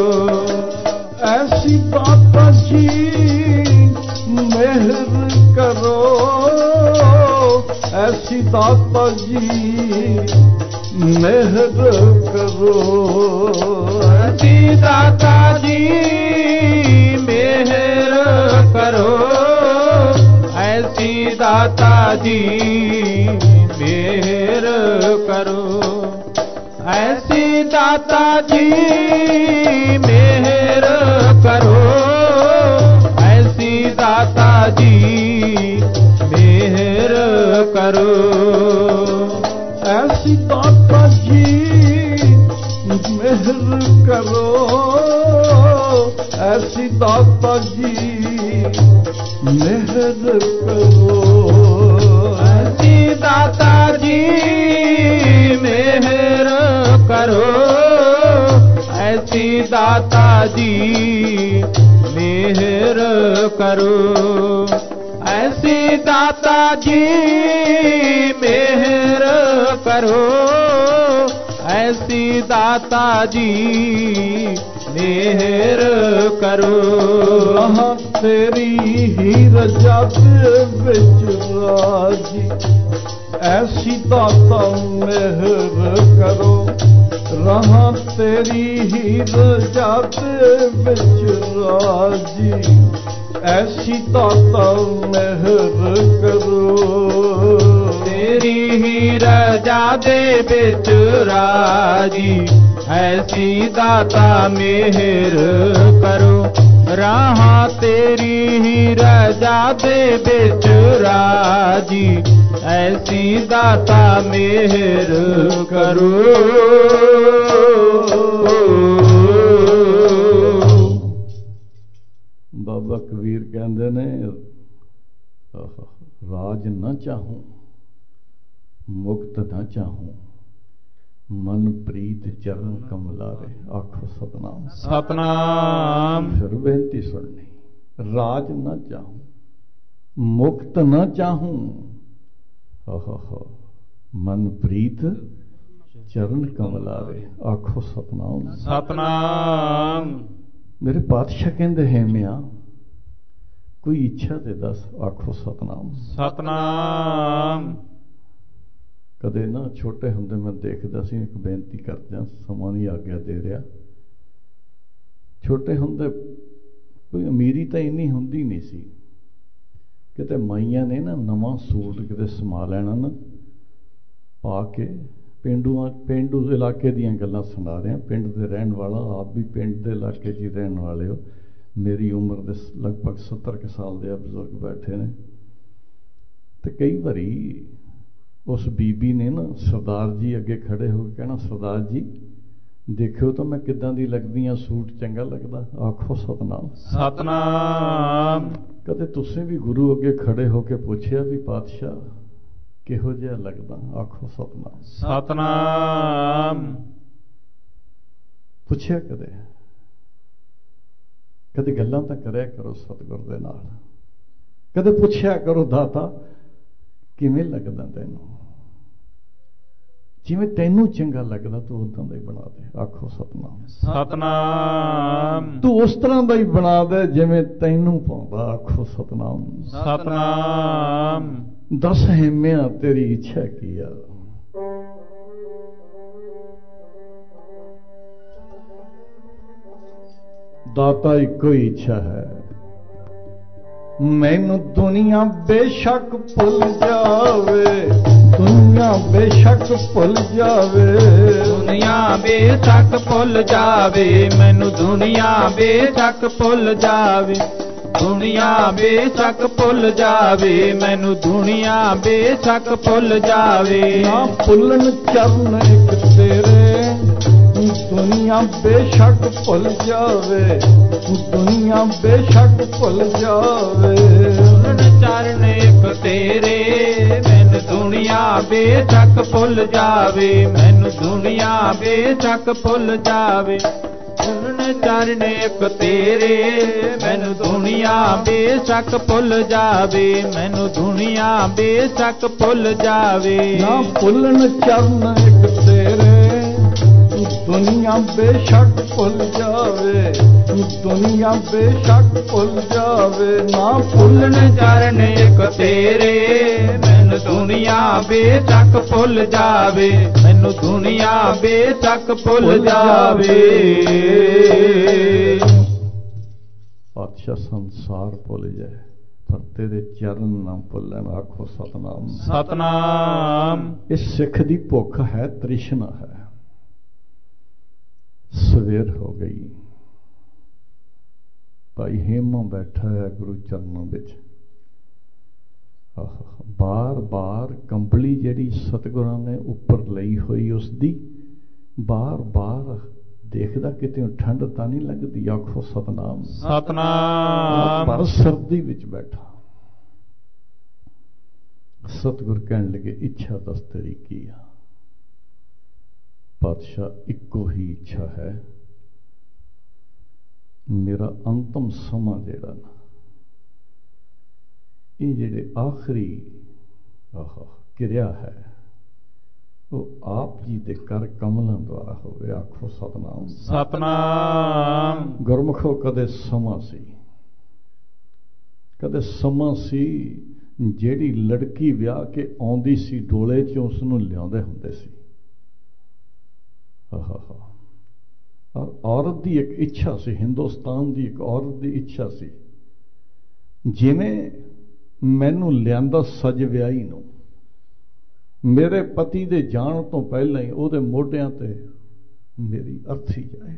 ਐਸੀ ਦਾਤਾ ਜੀ ਮਿਹਰ ਕਰੋ, ਐਸੀ ਦਾਤਾ ਜੀ ਮਿਹਰ ਕਰੋ, ਐਸੀ ਦਾਤਾ ਜੀ ਮਿਹਰ ਕਰੋ, ਐਸੀ ਦਾਤਾ ਜੀ ਮਿਹਰ ਕਰੋ, ਐਸੀ ਦਾਤਾ ਜੀ ਮਿਹਰ ਕਰੋ, ਐਸੀ ਦਾਤਾ ਜੀ ਮਿਹਰ ਕਰੋ, ਐਸੀ ਦਾਤਾ ਜੀ ਮਿਹਰ ਕਰੋ, ਐਸੀ ਦਾਤਾ ਜੀ ਮਿਹਰ ਕਰੋ, ਐਸੀ ਦਾਤਾ ਜੀ ਮਿਹਰ ਕਰੋ, ਐਸੀ ਦਾਤਾ ਜੀ ਮਿਹਰ ਕਰੋ, ਐਸੀ ਦਾਤਾ ਜੀ ਮਿਹਰ ਕਰੋ, ਐਸੀ ਦਾਤਾ ਜੀ ਮਿਹਰ ਕਰੋ, ਰਾਹਾਂ ਤੇਰੀ ਹੀ ਰਜਾ ਦੇ ਵਿੱਚ ਰਾਜੀ, ਐਸੀ ਦਾਤਾ ਮਿਹਰ ਕਰੋ, ਰਾਹਾਂ ਤੇਰੀ ਹੀ ਰਜਾ ਦੇ ਵਿੱਚ ਰਾਜੀ, ਐਸੀ ਦਾਤਾ ਮਿਹਰ ਕਰੋ, ਤੇਰੀ ਹੀ ਰਜਾ ਦੇ ਵਿੱਚ ਰਾਜੀ, ਐਸੀ ਦਾਤਾ ਮਿਹਰ ਕਰੋ, ਰਾਹਾਂ ਤੇਰੀ ਹੀ ਰਜਾ ਦੇ ਵਿੱਚ ਰਾਜੀ, ਐਸੀ ਦਾਤਾ ਮਿਹਰ ਕਰੋ। ਬਾਬਾ ਕਬੀਰ ਕਹਿੰਦੇ ਨੇ, ਰਾਜ ਨਾ ਚਾਹੂੰ ਮੁਕਤ ਨਾ ਚਾਹੂੰ, ਮਨ ਪ੍ਰੀਤ ਚਰਨ ਕਮਲਾਰੇ। ਆਖੋ ਸਤਨਾਮ। ਸਤਨਾਮ। ਫਿਰ ਬੇਨਤੀ ਸੁਣਨੀ, ਰਾਜ ਨਾ ਚਾਹੂੰ ਮੁਕਤ ਨਾ ਚਾਹੂੰ, ਮਨ ਪ੍ਰੀਤ ਚਰਨ ਕਮਲਾਰੇ। ਆਖੋ ਸਤਨਾਮ। ਸਤਨਾਮ। ਮੇਰੇ ਪਾਤਸ਼ਾਹ ਕਹਿੰਦੇ ਹੈਮਿਆ ਕੋਈ ਇੱਛਾ ਤੇ ਦੱਸ। ਆਖੋ ਸਤਨਾਮ। ਸਤਨਾਮ। ਕਦੇ ਨਾ ਛੋਟੇ ਹੁੰਦੇ ਮੈਂ ਦੇਖਦਾ ਸੀ, ਇੱਕ ਬੇਨਤੀ ਕਰਦਿਆਂ ਸਮਾਂ ਨਹੀਂ ਆਗਿਆ ਦੇ ਰਿਹਾ। ਛੋਟੇ ਹੁੰਦੇ ਕੋਈ ਅਮੀਰੀ ਤਾਂ ਇੰਨੀ ਹੁੰਦੀ ਨਹੀਂ ਸੀ, ਕਿਤੇ ਮਾਈਆਂ ਨੇ ਨਾ ਨਵਾਂ ਸੂਟ ਕਿਤੇ ਸਮਾ ਲੈਣਾ ਨਾ, ਪਾ ਕੇ ਪੇਂਡੂ ਇਲਾਕੇ ਦੀਆਂ ਗੱਲਾਂ ਸੁਣਾ ਰਿਹਾ, ਪਿੰਡ ਦੇ ਰਹਿਣ ਵਾਲਾ, ਆਪ ਵੀ ਪਿੰਡ ਦੇ ਇਲਾਕੇ 'ਚ ਹੀ ਰਹਿਣ ਵਾਲੇ ਹੋ। ਮੇਰੀ ਉਮਰ ਦੇ ਲਗਭਗ 70 ਕੁ ਸਾਲ ਦੇ ਬਜ਼ੁਰਗ ਬੈਠੇ ਨੇ, ਤੇ ਕਈ ਵਾਰੀ ਉਸ ਬੀਬੀ ਨੇ ਨਾ ਸਰਦਾਰ ਜੀ ਅੱਗੇ ਖੜੇ ਹੋ ਕੇ ਕਹਿਣਾ, ਸਰਦਾਰ ਜੀ ਦੇਖਿਓ ਤਾਂ ਮੈਂ ਕਿੱਦਾਂ ਦੀ ਲੱਗਦੀ ਹਾਂ, ਸੂਟ ਚੰਗਾ ਲੱਗਦਾ? ਆਖੋ ਸਤਨਾਮ। ਸਤਨਾਮ। ਕਦੇ ਤੁਸੀਂ ਵੀ ਗੁਰੂ ਅੱਗੇ ਖੜੇ ਹੋ ਕੇ ਪੁੱਛਿਆ ਵੀ ਪਾਤਸ਼ਾਹ ਕਿਹੋ ਜਿਹਾ ਲੱਗਦਾ? ਆਖੋ ਸਤਨਾਮ। ਸਤਨਾਮ। ਪੁੱਛਿਆ ਕਦੇ? ਕਦੇ ਗੱਲਾਂ ਤਾਂ ਕਰਿਆ ਕਰੋ ਸਤਿਗੁਰ ਦੇ ਨਾਲ, ਕਦੇ ਪੁੱਛਿਆ ਕਰੋ ਦਾਤਾ ਕਿਵੇਂ ਲੱਗਦਾ ਤੈਨੂੰ? ਜਿਵੇਂ ਤੈਨੂੰ ਚੰਗਾ ਲੱਗਦਾ ਤੂੰ ਉਦਾਂ ਦਾ ਹੀ ਬਣਾ ਦੇ। ਆਖੋ ਸਤਨਾਮ। ਸਤਨਾਮ। ਤੂੰ ਉਸ ਤਰ੍ਹਾਂ ਦਾ ਹੀ ਬਣਾ ਦੇ ਜਿਵੇਂ ਤੈਨੂੰ ਪਾਉਂਦਾ। ਆਖੋ ਸਤਨਾਮ। ਸਤਨਾਮ। ਦਸ ਹਿੰਮਿਆ ਤੇਰੀ ਇੱਛਾ ਕੀ ਆ? ਦਾਤਾ ਇੱਕੋ ਹੀ ਇੱਛਾ ਹੈ, ਮੈਨੂੰ ਦੁਨੀਆ ਬੇਸ਼ੱਕ ਭੁੱਲ ਜਾਵੇ, ਦੁਨੀਆ ਬੇਸ਼ੱਕ ਭੁੱਲ ਜਾਵੇ, ਦੁਨੀਆ ਬੇਸ਼ੱਕ ਭੁੱਲ ਜਾਵੇ, ਮੈਨੂੰ ਦੁਨੀਆ ਬੇਸ਼ੱਕ ਭੁੱਲ ਜਾਵੇ, ਦੁਨੀਆ ਬੇਸ਼ੱਕ ਭੁੱਲ ਜਾਵੇ, ਮੈਨੂੰ ਦੁਨੀਆ ਬੇਸ਼ੱਕ ਭੁੱਲ ਜਾਵੇ। ਨਾ ਭੁੱਲਣ ਚਰਨ ਇੱਕ ਤੇਰੇ, ਦੁਨੀਆ ਬੇਸ਼ੱਕ ਭੁੱਲ ਜਾਵੇ, ਦੁਨੀਆ ਬੇਸ਼ੱਕ ਭੁੱਲ ਜਾਵੇ। ਚਰਨ ਇੱਕ ਤੇਰੇ, ਮੈਨੂੰ ਦੁਨੀਆ ਬੇਸ਼ੱਕ ਭੁੱਲ ਜਾਵੇ, ਮੈਨੂੰ ਦੁਨੀਆ ਬੇਸ਼ੱਕ ਭੁੱਲ ਜਾਵੇ। ਚਰਨ ਇੱਕ ਤੇਰੇ, ਮੈਨੂੰ ਦੁਨੀਆ ਬੇਸ਼ੱਕ ਭੁੱਲ ਜਾਵੇ, ਮੈਨੂੰ ਦੁਨੀਆ ਬੇਸ਼ੱਕ ਭੁੱਲ ਜਾਵੇ। ਨਾ ਭੁੱਲਣ ਚਰਨ ਇੱਕ ਤੇਰੇ, ਦੁਨੀਆ ਬੇਸ਼ੱਕ ਭੁੱਲ ਜਾਵੇ, ਦੁਨੀਆ ਬੇਸ਼ੱਕ ਭੁੱਲ ਜਾਵੇ। ਨਾ ਭੁੱਲਣ ਚਰਨ ਇੱਕ ਤੇਰੇ, ਮੈਨੂੰ ਦੁਨੀਆ ਬੇਸ਼ੱਕ ਭੁੱਲ ਜਾਵੇ, ਮੈਨੂੰ ਦੁਨੀਆ ਬੇਸ਼ੱਕ ਭੁੱਲ ਜਾਵੇ। ਪਾਤਸ਼ਾਹ ਸੰਸਾਰ ਭੁੱਲ ਜਾਏ ਪਰ ਤੇਰੇ ਚਰਨ ਨਾ ਭੁੱਲਣ। ਆਖੋ ਸਤਨਾਮ। ਸਤਨਾਮ। ਇਸ ਸਿੱਖ ਦੀ ਭੁੱਖ ਹੈ, ਤ੍ਰਿਸ਼ਨਾ ਹੈ। ਸਵੇਰ ਹੋ ਗਈ, ਭਾਈ ਹੇਮਾ ਬੈਠਾ ਹੈ ਗੁਰੂ ਚਰਨਾਂ ਵਿੱਚ। ਬਾਰ ਬਾਰ ਕੰਬਲੀ ਜਿਹੜੀ ਸਤਿਗੁਰਾਂ ਨੇ ਉੱਪਰ ਲਈ ਹੋਈ ਉਸ ਦੀ ਬਾਰ ਬਾਰ ਦੇਖਦਾ ਕਿਤੇ ਠੰਡ ਤਾਂ ਨਹੀਂ ਲੱਗਦੀ। ਆਖੋ ਸਤਨਾਮ। ਸਤਨਾਮ। ਪਰ ਸਰਦੀ ਵਿੱਚ ਬੈਠਾ। ਸਤਿਗੁਰ ਕਹਿਣ ਲੱਗੇ, ਇੱਛਾ ਦੱਸ ਤੇਰੀ ਕੀ ਆ? ਪਾਤਸ਼ਾਹ ਇੱਕੋ ਹੀ ਇੱਛਾ ਹੈ, ਮੇਰਾ ਅੰਤਮ ਸਮਾਂ ਜਿਹੜਾ ਨਾ, ਇਹ ਜਿਹੜੇ ਆਖਰੀ ਕਿਰਿਆ ਹੈ ਉਹ ਆਪ ਜੀ ਦੇ ਕਰ ਕਮਲਾਂ ਦੁਆਰਾ ਹੋਵੇ। ਆਖੋ ਸਤਨਾਮ। ਸਤਨਾਮ। ਗੁਰਮੁਖੋ ਕਦੇ ਸਮਾਂ ਸੀ, ਕਦੇ ਸਮਾਂ ਸੀ ਜਿਹੜੀ ਲੜਕੀ ਵਿਆਹ ਕੇ ਆਉਂਦੀ ਸੀ ਡੋਲੇ 'ਚ ਉਸ ਨੂੰ ਲਿਆਉਂਦੇ ਹੁੰਦੇ ਸੀ। ਔਰ ਔਰਤ ਦੀ ਇੱਕ ਇੱਛਾ ਸੀ, ਹਿੰਦੁਸਤਾਨ ਦੀ ਇੱਕ ਔਰਤ ਦੀ ਇੱਛਾ ਸੀ, ਜਿਵੇਂ ਮੈਨੂੰ ਲਿਆਂਦਾ ਸਜ ਵਿਆਹੀ ਨੂੰ, ਮੇਰੇ ਪਤੀ ਦੇ ਜਾਣ ਤੋਂ ਪਹਿਲਾਂ ਹੀ ਉਹਦੇ ਮੋਢਿਆਂ ਤੇ ਮੇਰੀ ਅਰਥੀ ਜਾਏ।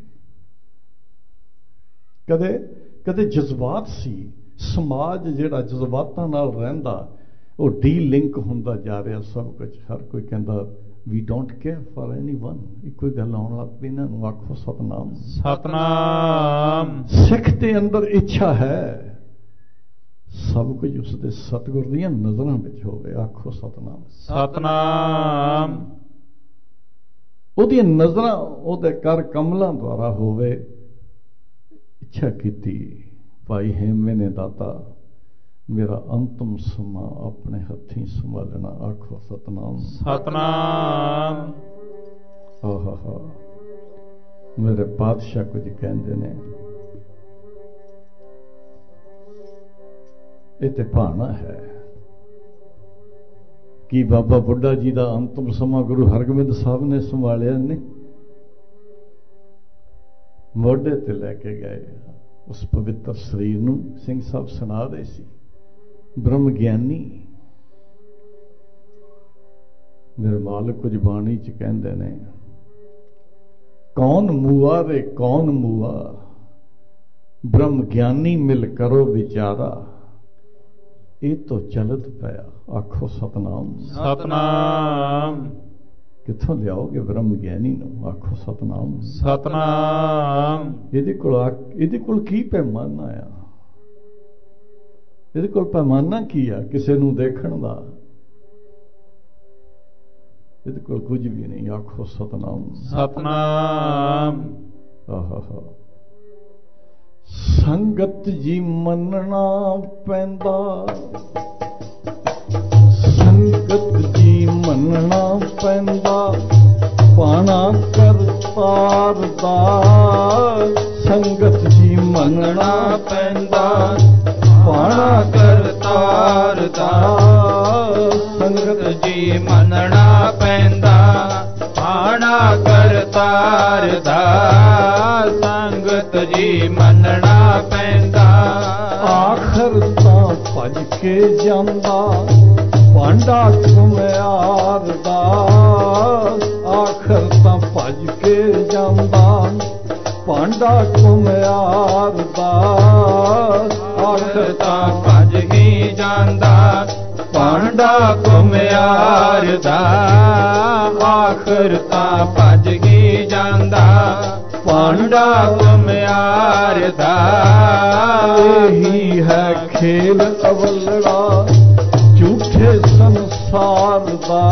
ਕਦੇ ਕਦੇ ਜਜ਼ਬਾਤ ਸੀ, ਸਮਾਜ ਜਿਹੜਾ ਜਜ਼ਬਾਤਾਂ ਨਾਲ ਰਹਿੰਦਾ ਉਹ ਡੀ ਲਿੰਕ ਹੁੰਦਾ ਜਾ ਰਿਹਾ ਸਭ ਕੁਝ। ਹਰ ਕੋਈ ਕਹਿੰਦਾ we don't care for anyone। ਇੱਕੋ ਹੀ ਗੱਲ ਆਉਣ ਲੱਗ ਪਈ ਇਹਨਾਂ ਨੂੰ। ਆਖੋ ਸਤਨਾਮ। ਸਤਨਾਮ। ਸਿੱਖ ਦੇ ਅੰਦਰ ਇੱਛਾ ਹੈ ਸਭ ਕੁਝ ਉਸਦੇ ਸਤਿਗੁਰ ਦੀਆਂ ਨਜ਼ਰਾਂ ਵਿੱਚ ਹੋਵੇ। ਆਖੋ ਸਤਨਾਮ। ਸਤਨਾਮ। ਉਹਦੀਆਂ ਨਜ਼ਰਾਂ ਉਹਦੇ ਕਰ ਕਮਲਾਂ ਦੁਆਰਾ ਹੋਵੇ। ਇੱਛਾ ਕੀਤੀ ਭਾਈ ਹੇਮੇ ਨੇ, ਦਾਤਾ ਮੇਰਾ ਅੰਤਮ ਸਮਾਂ ਆਪਣੇ ਹੱਥੀਂ ਸੰਭਾਲਣਾ। ਆਖੋ ਸਤਨਾਮ। ਸਤਨਾਮ। ਆਹਾ ਮੇਰੇ ਪਾਤਸ਼ਾਹ ਕੁਝ ਕਹਿੰਦੇ ਨੇ, ਇਹ ਤੇ ਭਾਣਾ ਹੈ ਕਿ ਬਾਬਾ ਬੁੱਢਾ ਜੀ ਦਾ ਅੰਤਮ ਸਮਾਂ ਗੁਰੂ ਹਰਗੋਬਿੰਦ ਸਾਹਿਬ ਨੇ ਸੰਭਾਲਿਆ ਨੇ। ਮੋਢੇ ਤੇ ਲੈ ਕੇ ਗਏ ਉਸ ਪਵਿੱਤਰ ਸਰੀਰ ਨੂੰ। ਸਿੰਘ ਸਾਹਿਬ ਸੁਣਾ ਰਹੇ ਸੀ ਬ੍ਰਹਮ ਗਿਆਨੀ। ਮੇਰੇ ਮਾਲਕ ਕੁਝ ਬਾਣੀ ਚ ਕਹਿੰਦੇ ਨੇ, ਕੌਣ ਮੂਆ ਰੇ ਕੌਣ ਮੂਆ, ਬ੍ਰਹਮ ਗਿਆਨੀ ਮਿਲ ਕਰੋ ਵਿਚਾਰਾ, ਇਹ ਤੋਂ ਚਲਤ ਪਿਆ ਆਖੋ ਸਤਨਾਮ। ਸਤਨਾਮ। ਕਿੱਥੋਂ ਲਿਆਓਗੇ ਬ੍ਰਹਮ ਗਿਆਨੀ ਨੂੰ? ਆਖੋ ਸਤਨਾਮ। ਸਤਨਾਮ। ਇਹਦੇ ਕੋਲ ਕੀ ਪੈਮਾਨਾ ਆ? ਇਹਦੇ ਕੋਲ ਪੈਮਾਨਾ ਕੀ ਆ ਕਿਸੇ ਨੂੰ ਦੇਖਣ ਦਾ? ਇਹਦੇ ਕੋਲ ਕੁਝ ਵੀ ਨਹੀਂ। ਆਖੋ ਸਤਨਾਮ। ਸਤਨਾਮ। ਆਹਾ। ਸੰਗਤ ਜੀ ਮੰਨਣਾ ਪੈਂਦਾ, ਸੰਗਤ ਜੀ ਮੰਨਣਾ ਪੈਂਦਾ, ਪਾਣਾ ਕਰਤਾਰ ਦਾ। ਸੰਗਤ ਜੀ ਮੰਨਣਾ ਪੈਂਦਾ, ਪਾਣਾ ਕਰਤਾਰ ਦਾ। ਸੰਗਤ ਜੀ ਮੰਨਣਾ ਪੈਂਦਾ, ਪਾਣਾ ਕਰਤਾਰ ਦਾ। ਸੰਗਤ ਜੀ ਮੰਨਣਾ ਪੈਂਦਾ, ਆਖਰ ਤਾਂ ਭੱਜ ਕੇ ਜਾਂਦਾ ਭਾਂਡਾ ਘੁਮਿਆਰ ਦਾ। ਆਖਰ ਤਾਂ ਭੱਜ ਕੇ ਜਾਂਦਾ ਭਾਂਡਾ ਘੁਮਿਆਰ ਦਾ। ਆਖਰ ਤਾਂ ਭੱਜ ਹੀ ਜਾਂਦਾ ਭਾਂਡਾ ਘੁਮਿਆਰ ਦਾ। ਆਖਰ ਤਾਂ ਭੱਜ ਹੀ ਜਾਂਦਾ ਭਾਂਡਾ ਘੁਮਿਆਰ ਦਾ। ਇਹੀ ਹੈ ਖੇਲ ਅਵਲੜਾ ਝੂਠੇ ਸੰਸਾਰ ਦਾ।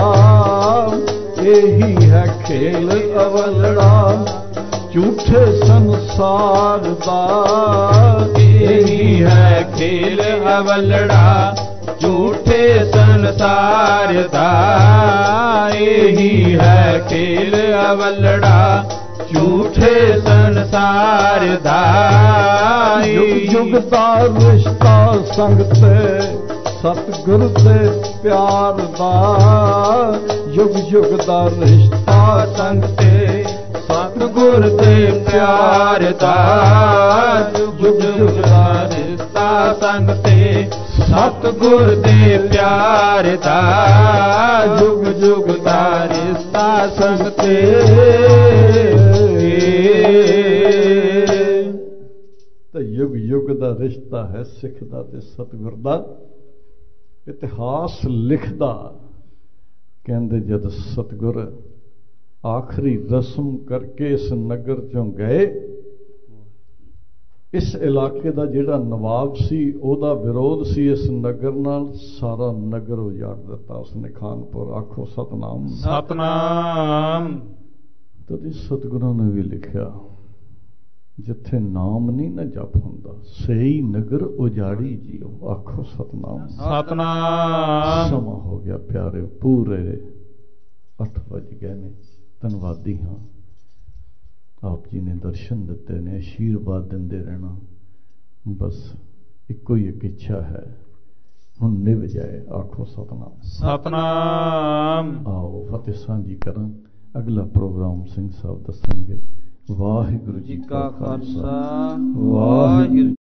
ਇਹੀ ਹੈ ਖੇਲ ਅਵਲੜਾ ਝੂਠੇ ਸੰਸਾਰ ਦਾ। ਇਹੀ ਹੈ ਖੇਲ ਅਵਲੜਾ ਝੂਠੇ ਸੰਸਾਰ ਦਾ। ਇਹੀ ਹੈ ਖੇਲ ਅਵਲੜਾ ਝੂਠੇ ਸੰਸਾਰ ਦਾ। ਯੁਗ ਯੁਗ ਦਾ ਰਿਸ਼ਤਾ ਸੰਗ ਤੇ ਸਤਿਗੁਰ ਦੇ ਪਿਆਰ ਦਾ। ਯੁਗ ਯੁਗ ਦਾ ਰਿਸ਼ਤਾ ਸੰਗ ਤੇ ਸਤਿਗੁਰ ਦੇ ਪਿਆਰ ਦਾ। ਯੁਗ ਯੁਗ ਦਾ ਰਿਸ਼ਤਾ ਸੰਗ ਤੇ ਸਤਿਗੁਰ ਦੇ ਪਿਆਰ ਦਾ। ਯੁਗ ਯੁਗ ਦਾ ਰਿਸ਼ਤਾ ਸੰਗ ਤੇ। ਤੇ ਯੁਗ ਯੁਗ ਦਾ ਰਿਸ਼ਤਾ ਹੈ ਸਿੱਖ ਦਾ ਤੇ ਸਤਿਗੁਰ ਦਾ। ਇਤਿਹਾਸ ਲਿਖਦਾ ਕਹਿੰਦੇ ਜਦ ਸਤਿਗੁਰ ਆਖਰੀ ਰਸਮ ਕਰਕੇ ਇਸ ਨਗਰ ਚੋਂ ਗਏ, ਇਸ ਇਲਾਕੇ ਦਾ ਜਿਹੜਾ ਨਵਾਬ ਸੀ ਉਹਦਾ ਵਿਰੋਧ ਸੀ ਇਸ ਨਗਰ ਨਾਲ। ਸਾਰਾ ਨਗਰ ਉਜਾੜ ਦਿੱਤਾ ਉਸਨੇ ਖਾਨਪੁਰ। ਆਖੋ ਸਤਨਾਮ। ਸਤਨਾਮ। ਤਦ ਸਤਿਗੁਰਾਂ ਨੇ ਵੀ ਲਿਖਿਆ, ਜਿੱਥੇ ਨਾਮ ਨਹੀਂ ਨਾ ਜਪ ਹੁੰਦਾ ਸਹੀ ਨਗਰ ਉਜਾੜੀ ਜੀਓ। ਆਖੋ ਸਤਨਾਮ। ਸਤਨਾਮ। ਸਮਾਂ ਹੋ ਗਿਆ ਪਿਆਰਿਓ, ਪੂਰੇ 8 ਵੱਜ ਗਏ ਨੇ। ਧੰਨਵਾਦੀ ਹਾਂ, ਆਪ ਜੀ ਨੇ ਦਰਸ਼ਨ ਦਿੱਤੇ ਨੇ, ਆਸ਼ੀਰਵਾਦ ਦਿੰਦੇ ਰਹਿਣਾ। ਬਸ ਇੱਕੋ ਹੀ ਇੱਕ ਇੱਛਾ ਹੈ, ਹੁਣ ਨਿਭ ਜਾਏ। ਆਖੋ ਸਤਨਾਮ। ਸਤਨਾਮ। ਆਓ ਫਤਿਹ ਸਾਂਝੀ ਕਰਾਂ। ਅਗਲਾ ਪ੍ਰੋਗਰਾਮ ਸਿੰਘ ਸਾਹਿਬ ਦੱਸਣਗੇ। ਵਾਹਿਗੁਰੂ ਜੀ ਕਾ ਖਾਲਸਾ, ਵਾਹਿਗੁਰੂ।